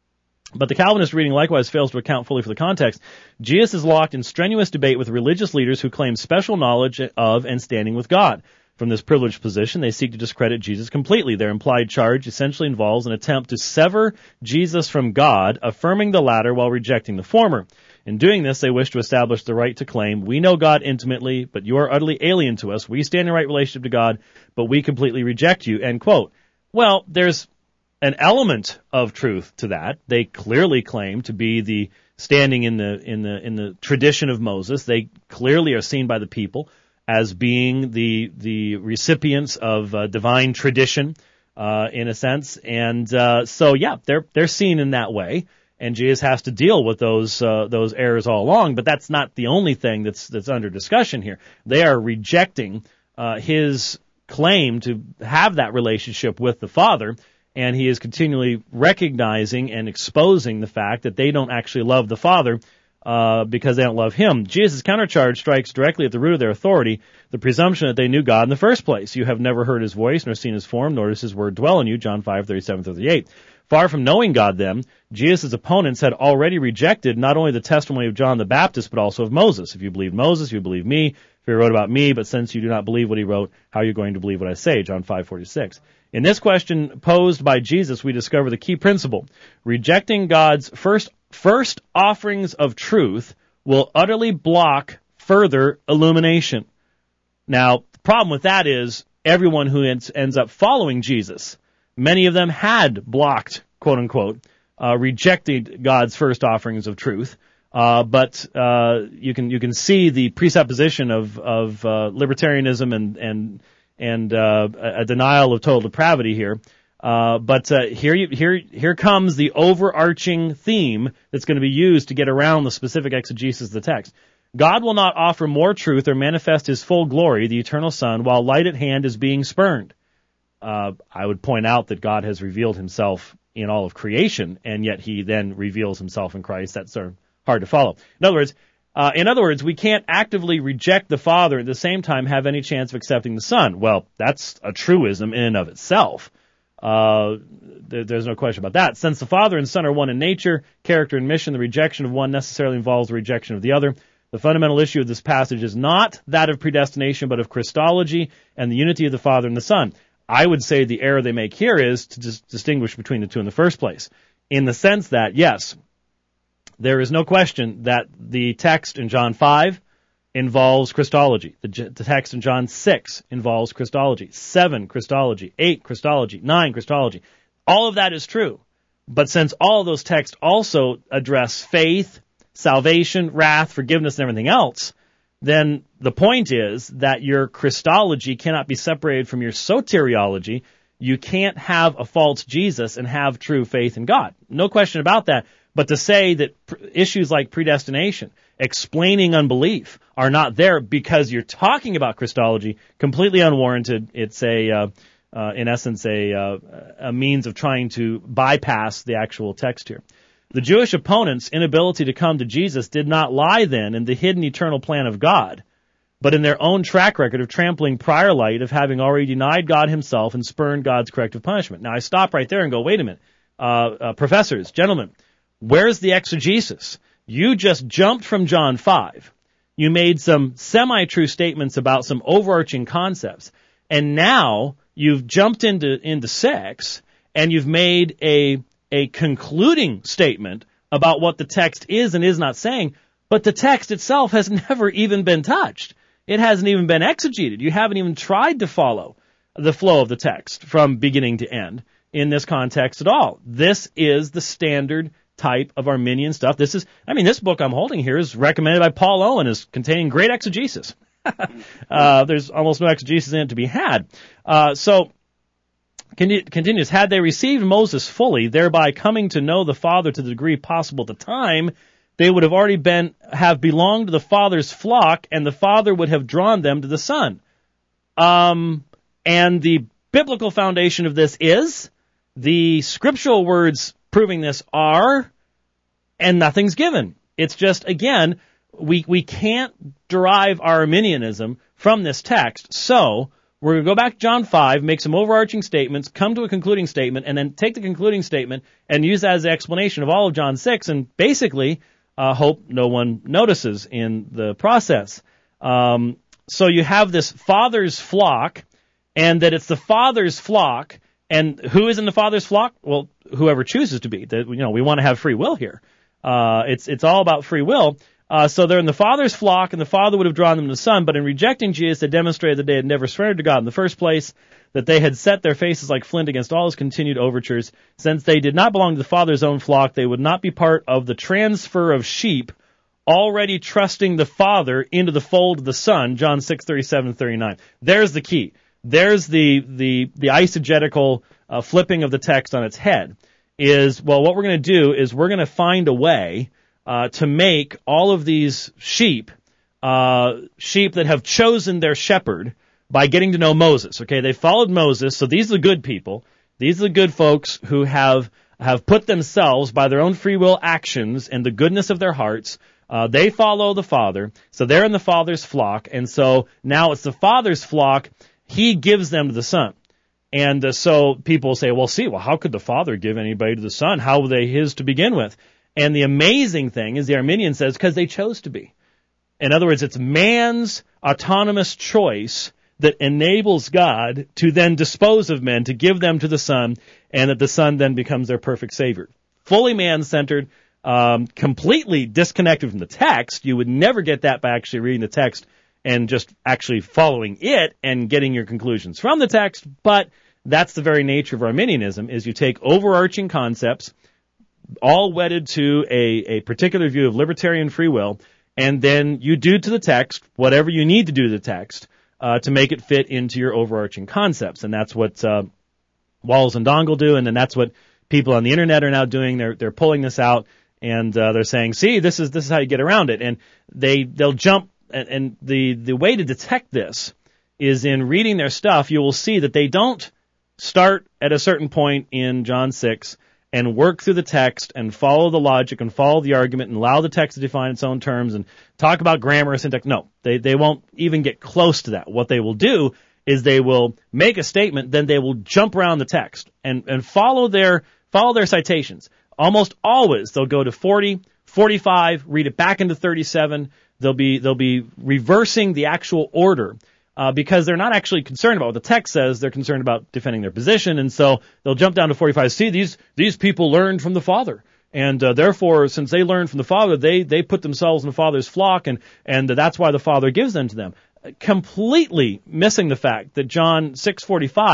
But the Calvinist reading likewise fails to account fully for the context. Jesus is locked in strenuous debate with religious leaders who claim special knowledge of and standing with God. From this privileged position, they seek to discredit Jesus completely. Their implied charge essentially involves an attempt to sever Jesus from God, affirming the latter while rejecting the former. In doing this, they wish to establish the right to claim, we know God intimately, but you are utterly alien to us. We stand in right relationship to God, but we completely reject you, end quote. Well, there's an element of truth to that. They clearly claim to be the standing in the in the in the tradition of Moses. They clearly are seen by the people as being the the recipients of uh, divine tradition, uh, in a sense. And uh, so, yeah, they're they're seen in that way. And Jesus has to deal with those uh, those errors all along, but that's not the only thing that's that's under discussion here. They are rejecting uh, his claim to have that relationship with the Father, and he is continually recognizing and exposing the fact that they don't actually love the Father uh, because they don't love him. Jesus' countercharge strikes directly at the root of their authority, the presumption that they knew God in the first place. You have never heard his voice, nor seen his form, nor does his word dwell in you, John five, thirty-seven, thirty-eight. Far from knowing God then, Jesus' opponents had already rejected not only the testimony of John the Baptist, but also of Moses. If you believe Moses, you believe me. If he wrote about me, but since you do not believe what he wrote, how are you going to believe what I say? John five, forty-six. In this question posed by Jesus, we discover the key principle. Rejecting God's first, first offerings of truth will utterly block further illumination. Now, the problem with that is everyone who ends, ends up following Jesus, many of them had blocked, quote unquote, uh, rejected God's first offerings of truth. Uh, but, uh, you can, you can see the presupposition of, of, uh, libertarianism and, and, and, uh, a denial of total depravity here. Uh, but, uh, here, you, here, here comes the overarching theme that's going to be used to get around the specific exegesis of the text. God will not offer more truth or manifest his full glory, the eternal Son, while light at hand is being spurned. Uh, I would point out that God has revealed himself in all of creation, and yet he then reveals himself in Christ. That's sort of hard to follow. In other words, uh, in other words, we can't actively reject the Father at the same time have any chance of accepting the Son. Well, that's a truism in and of itself. Uh, there, there's no question about that. Since the Father and Son are one in nature, character, and mission, the rejection of one necessarily involves the rejection of the other. The fundamental issue of this passage is not that of predestination, but of Christology and the unity of the Father and the Son. I would say the error they make here is to dis- distinguish between the two in the first place, in the sense that, yes, there is no question that the text in John five involves Christology. The, the text in John six involves Christology. seven, Christology. eight, Christology. nine, Christology. All of that is true. But since all of those texts also address faith salvation, wrath, forgiveness, and everything else, then the point is that your Christology cannot be separated from your soteriology. You can't have a false Jesus and have true faith in God. No question about that. But to say that pr- issues like predestination, explaining unbelief, are not there because you're talking about Christology, completely unwarranted. It's a, uh, uh, in essence, a, uh, a means of trying to bypass the actual text here. The Jewish opponents' inability to come to Jesus did not lie then in the hidden eternal plan of God, but in their own track record of trampling prior light, of having already denied God himself and spurned God's corrective punishment. Now I stop right there and go, wait a minute, uh, uh, professors, gentlemen, where's the exegesis? You just jumped from John five. You made some semi-true statements about some overarching concepts, and now you've jumped into into six, and you've made a a concluding statement about what the text is and is not saying, but the text itself has never even been touched. It hasn't even been exegeted. You haven't even tried to follow the flow of the text from beginning to end in this context at all. This is the standard type of Arminian stuff. This is, I mean, this book I'm holding here is recommended by Paul Owen as containing great exegesis. uh, there's almost no exegesis in it to be had. Uh, so, continues, had they received Moses fully, thereby coming to know the Father to the degree possible at the time, they would have already been, have belonged to the Father's flock, and the Father would have drawn them to the Son. Um, and the biblical foundation of this is, the scriptural words proving this are, and nothing's given. It's just, again, we, we can't derive our Arminianism from this text, so we're going to go back to John five, make some overarching statements, come to a concluding statement, and then take the concluding statement and use that as the explanation of all of John six, and basically uh, hope no one notices in the process. Um, so you have this Father's flock, and that it's the Father's flock, and who is in the Father's flock? Well, whoever chooses to be. That, you know, we want to have free will here. Uh, it's it's all about free will. Uh, so they're in the Father's flock, and the Father would have drawn them to the Son, but in rejecting Jesus, they demonstrated that they had never surrendered to God in the first place, that they had set their faces like flint against all his continued overtures. Since they did not belong to the Father's own flock, they would not be part of the transfer of sheep, already trusting the Father into the fold of the Son, John six, thirty-seven, thirty-nine. There's the key. There's the, the, the eisegetical uh, flipping of the text on its head, is, well, what we're going to do is we're going to find a way Uh, to make all of these sheep, uh, sheep that have chosen their shepherd by getting to know Moses. Okay, they followed Moses, so these are the good people. These are the good folks who have have put themselves by their own free will actions and the goodness of their hearts. Uh, they follow the Father, so they're in the Father's flock, and so now it's the Father's flock. He gives them to the Son. And uh, so people say, well, see, well, how could the Father give anybody to the Son? How were they his to begin with? And the amazing thing is the Arminian says, because they chose to be. In other words, it's man's autonomous choice that enables God to then dispose of men, to give them to the Son, and that the Son then becomes their perfect Savior. Fully man-centered, um, completely disconnected from the text. You would never get that by actually reading the text and just actually following it and getting your conclusions from the text. But that's the very nature of Arminianism, is you take overarching concepts, all wedded to a, a particular view of libertarian free will, and then you do to the text whatever you need to do to the text uh, to make it fit into your overarching concepts. And that's what uh, Walls and Dongle do, and then that's what people on the internet are now doing. They're they're pulling this out, and uh, they're saying, see, this is this is how you get around it. And they, they'll jump, and, and the, the way to detect this is in reading their stuff. You will see that they don't start at a certain point in John six and work through the text and follow the logic and follow the argument and allow the text to define its own terms and talk about grammar and syntax. No, they, they won't even get close to that. What they will do is they will make a statement, then they will jump around the text and, and follow their, follow their citations. Almost always they'll go to forty, forty-five, read it back into thirty-seven. They'll be, they'll be reversing the actual order. Uh, because they're not actually concerned about what the text says, they're concerned about defending their position, and so they'll jump down to forty-five. See, these these people learned from the Father, and uh, therefore, since they learned from the Father, they they put themselves in the Father's flock, and and that's why the Father gives them to them. Completely missing the fact that John six forty-five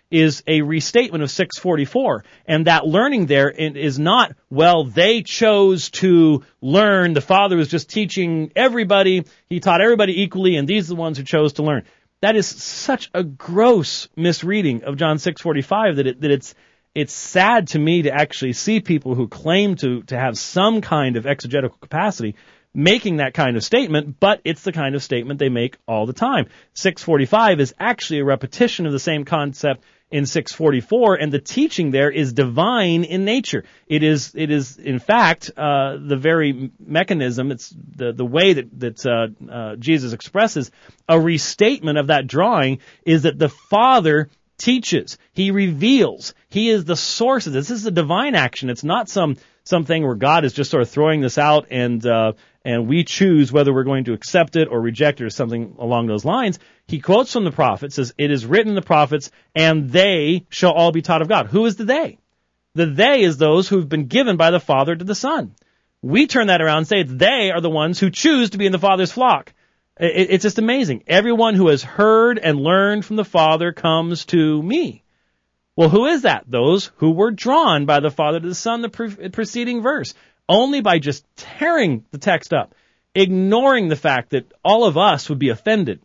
is a restatement of six forty-four. And that learning there is not, well, they chose to learn. The Father was just teaching everybody. He taught everybody equally, and these are the ones who chose to learn. That is such a gross misreading of John six forty-five that it, that it's it's sad to me to actually see people who claim to to have some kind of exegetical capacity making that kind of statement, but it's the kind of statement they make all the time. six forty-five is actually a repetition of the same concept in six forty-four, and the teaching there is divine in nature. It is, it is in fact, uh, the very mechanism, it's the, the way that, that uh, uh, Jesus expresses a restatement of that drawing is that the Father teaches, He reveals, He is the source of this. This is a divine action. It's not some something where God is just sort of throwing this out and uh, and we choose whether we're going to accept it or reject it or something along those lines. He quotes from the prophets, says, it is written in the prophets, and they shall all be taught of God. Who is the they? The they is those who've been given by the Father to the Son. We turn that around and say they are the ones who choose to be in the Father's flock. It's just amazing. Everyone who has heard and learned from the Father comes to me. Well, who is that? Those who were drawn by the Father to the Son, the pre- preceding verse. Only by just tearing the text up, ignoring the fact that all of us would be offended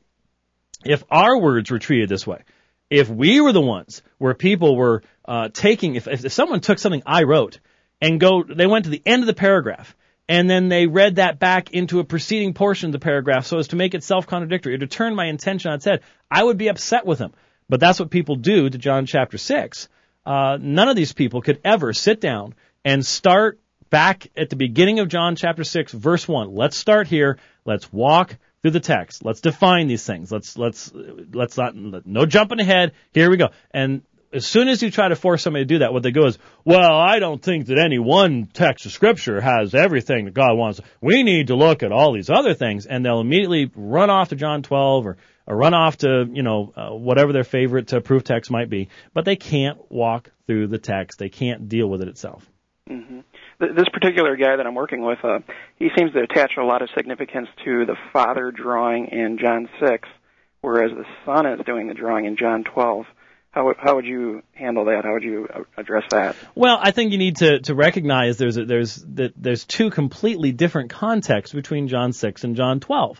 if our words were treated this way. If we were the ones where people were uh, taking, if, if someone took something I wrote and go, they went to the end of the paragraph, and then they read that back into a preceding portion of the paragraph so as to make it self-contradictory or to turn my intention on its head, I would be upset with them. But that's what people do to John chapter six. Uh, none of these people could ever sit down and start back at the beginning of John chapter six, verse one. Let's start here. Let's walk through the text. Let's define these things. Let's, let's, let's not, no jumping ahead. Here we go. And as soon as you try to force somebody to do that, what they go is, well, I don't think that any one text of Scripture has everything that God wants. We need to look at all these other things. And they'll immediately run off to John twelve or, or run off to, you know, uh, whatever their favorite uh, proof text might be. But they can't walk through the text. They can't deal with it itself. Mm-hmm. This particular guy that I'm working with, uh, he seems to attach a lot of significance to the Father drawing in John six, whereas the Son is doing the drawing in John twelve. How, how would you handle that? How would you address that? Well, I think you need to, to recognize there's a, there's that there's two completely different contexts between John six and John twelve.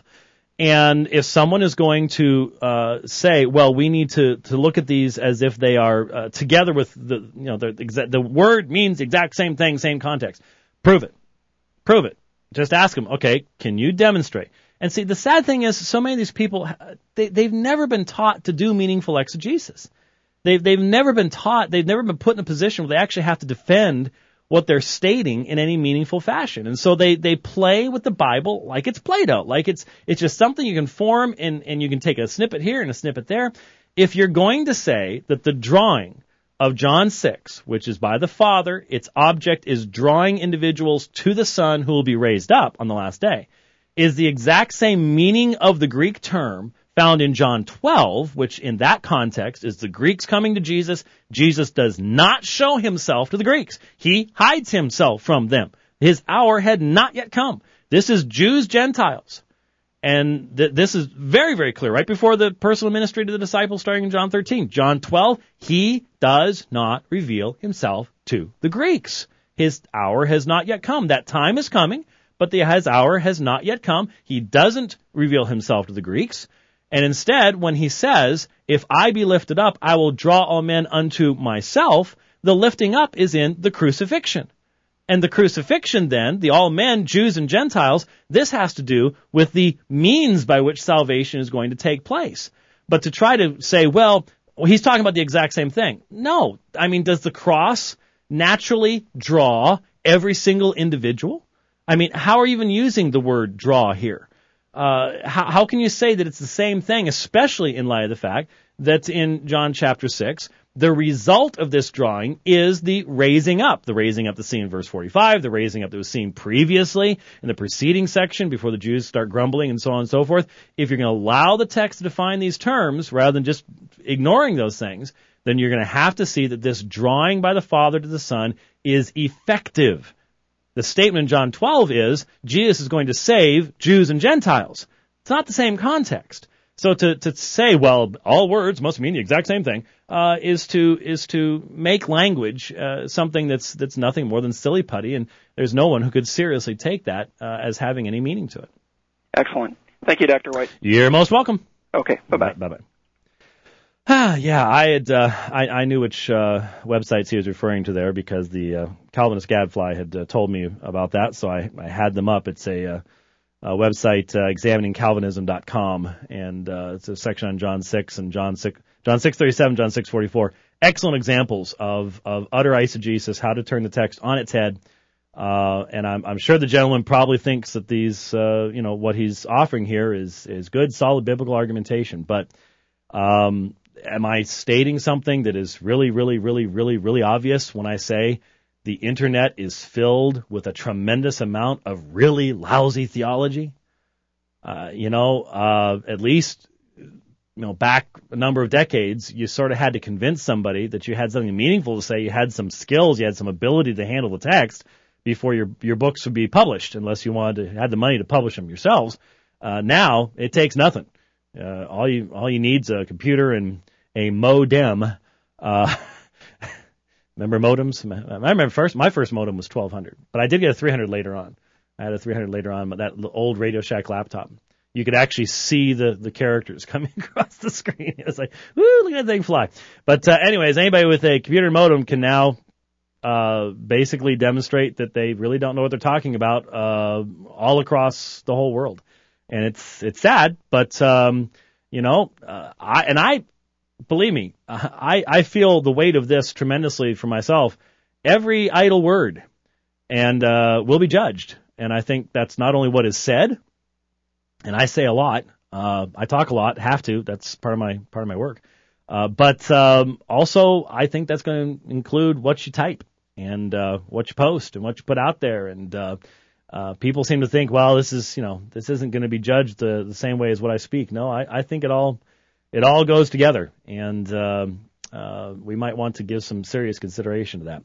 And if someone is going to uh, say, well, we need to, to look at these as if they are uh, together with the, you know, the exa- the word means the exact same thing, same context. Prove it. Prove it. Just ask them, okay, can you demonstrate? And see, the sad thing is, so many of these people, they, they've never been taught to do meaningful exegesis. They've, they've never been taught, they've never been put in a position where they actually have to defend what they're stating in any meaningful fashion. And so they, they play with the Bible like it's Play-Doh, like it's, it's just something you can form and, and you can take a snippet here and a snippet there. If you're going to say that the drawing of John six, which is by the Father, its object is drawing individuals to the Son who will be raised up on the last day, is the exact same meaning of the Greek term found in John twelve, which in that context is the Greeks coming to Jesus. Jesus does not show himself to the Greeks. He hides himself from them. His hour had not yet come. This is Jews, Gentiles. And th- this is very, very clear. Right before the personal ministry to the disciples starting in John thirteen. John twelve, he does not reveal himself to the Greeks. His hour has not yet come. That time is coming, but the, his hour has not yet come. He doesn't reveal himself to the Greeks. And instead, when he says, if I be lifted up, I will draw all men unto myself, the lifting up is in the crucifixion. And the crucifixion then, the all men, Jews and Gentiles, this has to do with the means by which salvation is going to take place. But to try to say, well, well he's talking about the exact same thing. No. I mean, does the cross naturally draw every single individual? I mean, how are you even using the word draw here? Uh, how, how can you say that it's the same thing, especially in light of the fact that in John chapter six, the result of this drawing is the raising up, the raising up that's seen in verse forty-five, the raising up that was seen previously in the preceding section before the Jews start grumbling and so on and so forth. If you're going to allow the text to define these terms rather than just ignoring those things, then you're going to have to see that this drawing by the Father to the Son is effective. The statement in John twelve is, Jesus is going to save Jews and Gentiles. It's not the same context. So to, to say, well, all words must mean the exact same thing, uh, is to, is to make language, uh, something that's, that's nothing more than silly putty, and there's no one who could seriously take that, uh, as having any meaning to it. Excellent. Thank you, Doctor White. You're most welcome. Okay. Bye-bye. Bye-bye. Ah, yeah, I had, uh, I, I knew which, uh, websites he was referring to there because the, uh, Calvinist Gadfly had uh, told me about that, so I, I had them up. It's a, uh, a website, uh, examining calvinism dot com, and, uh, it's a section on John six and John six, John six thirty-seven, John six forty-four. Excellent examples of, of utter eisegesis, how to turn the text on its head. Uh, and I'm, I'm sure the gentleman probably thinks that these, uh, you know, what he's offering here is, is good, solid biblical argumentation. But, um, am I stating something that is really, really, really, really, really obvious when I say the internet is filled with a tremendous amount of really lousy theology? Uh, you know, uh, at least, you know, back a number of decades, you sort of had to convince somebody that you had something meaningful to say, you had some skills, you had some ability to handle the text before your your books would be published, unless you wanted to had the money to publish them yourselves. Uh, now it takes nothing. Uh, all you all you need is a computer and a modem. Uh, remember modems? I remember first my first modem was twelve hundred, but I did get a three hundred later on. I had a three hundred later on, but that old Radio Shack laptop. You could actually see the, the characters coming across the screen. It was like, woo, look at that thing fly. But uh, anyways, anybody with a computer modem can now uh, basically demonstrate that they really don't know what they're talking about uh, all across the whole world. And it's it's sad, but, um, you know, uh, I and I, believe me, I, I feel the weight of this tremendously for myself. Every idle word and uh, will be judged. And I think that's not only what is said, and I say a lot. Uh, I talk a lot, have to. That's part of my part of my work. Uh, but um, also, I think that's going to include what you type and uh, what you post and what you put out there. And uh, uh, people seem to think, well, this is you know this isn't going to be judged the, the same way as what I speak. No, I, I think it all it all goes together, and uh, uh, we might want to give some serious consideration to that.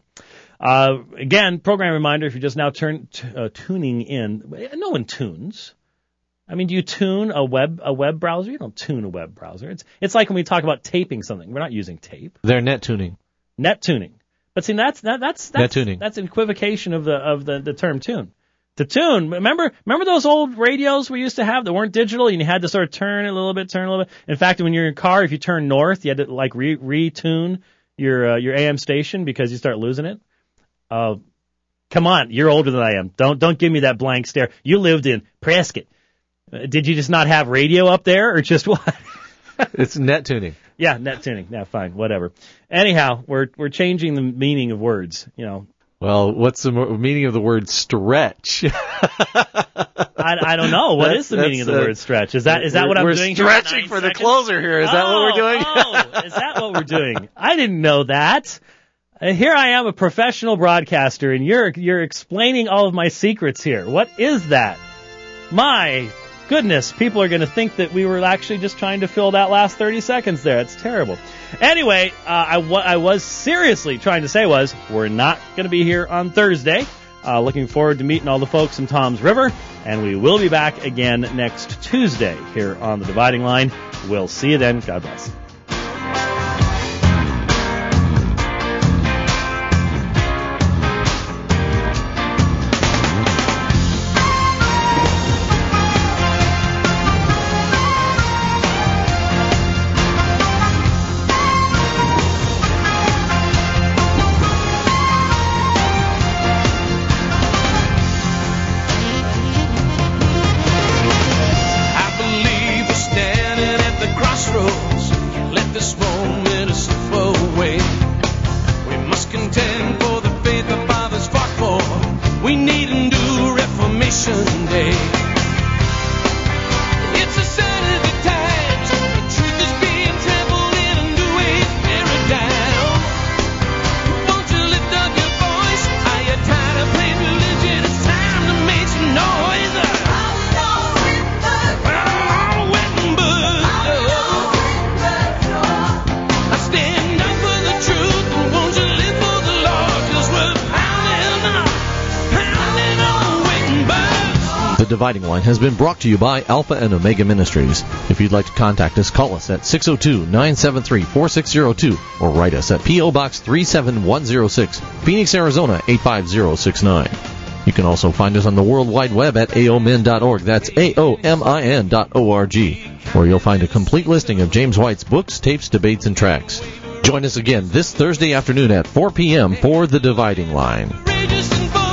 Uh, again, program reminder: if you're just now turn, t- uh, tuning in, no one tunes. I mean, do you tune a web a web browser? You don't tune a web browser. It's it's like when we talk about taping something. We're not using tape. They're net tuning. Net tuning. But see, that's that, that's that's net tuning. That's an equivocation of the of the, the term tune. To tune, remember remember those old radios we used to have that weren't digital, and you had to sort of turn it a little bit, turn a little bit. In fact, when you're in your car, if you turn north, you had to like re retune your uh, your A M station because you start losing it. Uh, come on, you're older than I am. Don't don't give me that blank stare. You lived in Prescott. Uh, did you just not have radio up there, or just what? It's net tuning. Yeah, net tuning. Yeah, fine, whatever. Anyhow, we're we're changing the meaning of words. You know. Well, what's the meaning of the word stretch? I, I don't know. What is the meaning of the uh, word stretch? Is that is that what I'm we're doing? We're stretching for seconds? the closer here. Is oh, that what we're doing? oh, is that what we're doing? I didn't know that. And here I am, a professional broadcaster, and you're you're explaining all of my secrets here. What is that? My goodness, people are going to think that we were actually just trying to fill that last thirty seconds there. It's terrible. Anyway, uh, I, what I was seriously trying to say was we're not going to be here on Thursday. Uh, looking forward to meeting all the folks in Tom's River, and we will be back again next Tuesday here on The Dividing Line. We'll see you then. God bless. Dividing Line has been brought to you by Alpha and Omega Ministries. If you'd like to contact us, call us at six oh two, nine seven three, four six oh two or write us at P O. Box three seven one oh six, Phoenix, Arizona eight five zero six nine. You can also find us on the World Wide Web at A O M I N dot org. That's A O M I N dot O R G, where you'll find a complete listing of James White's books, tapes, debates, and tracks. Join us again this Thursday afternoon at four p.m. for The Dividing Line.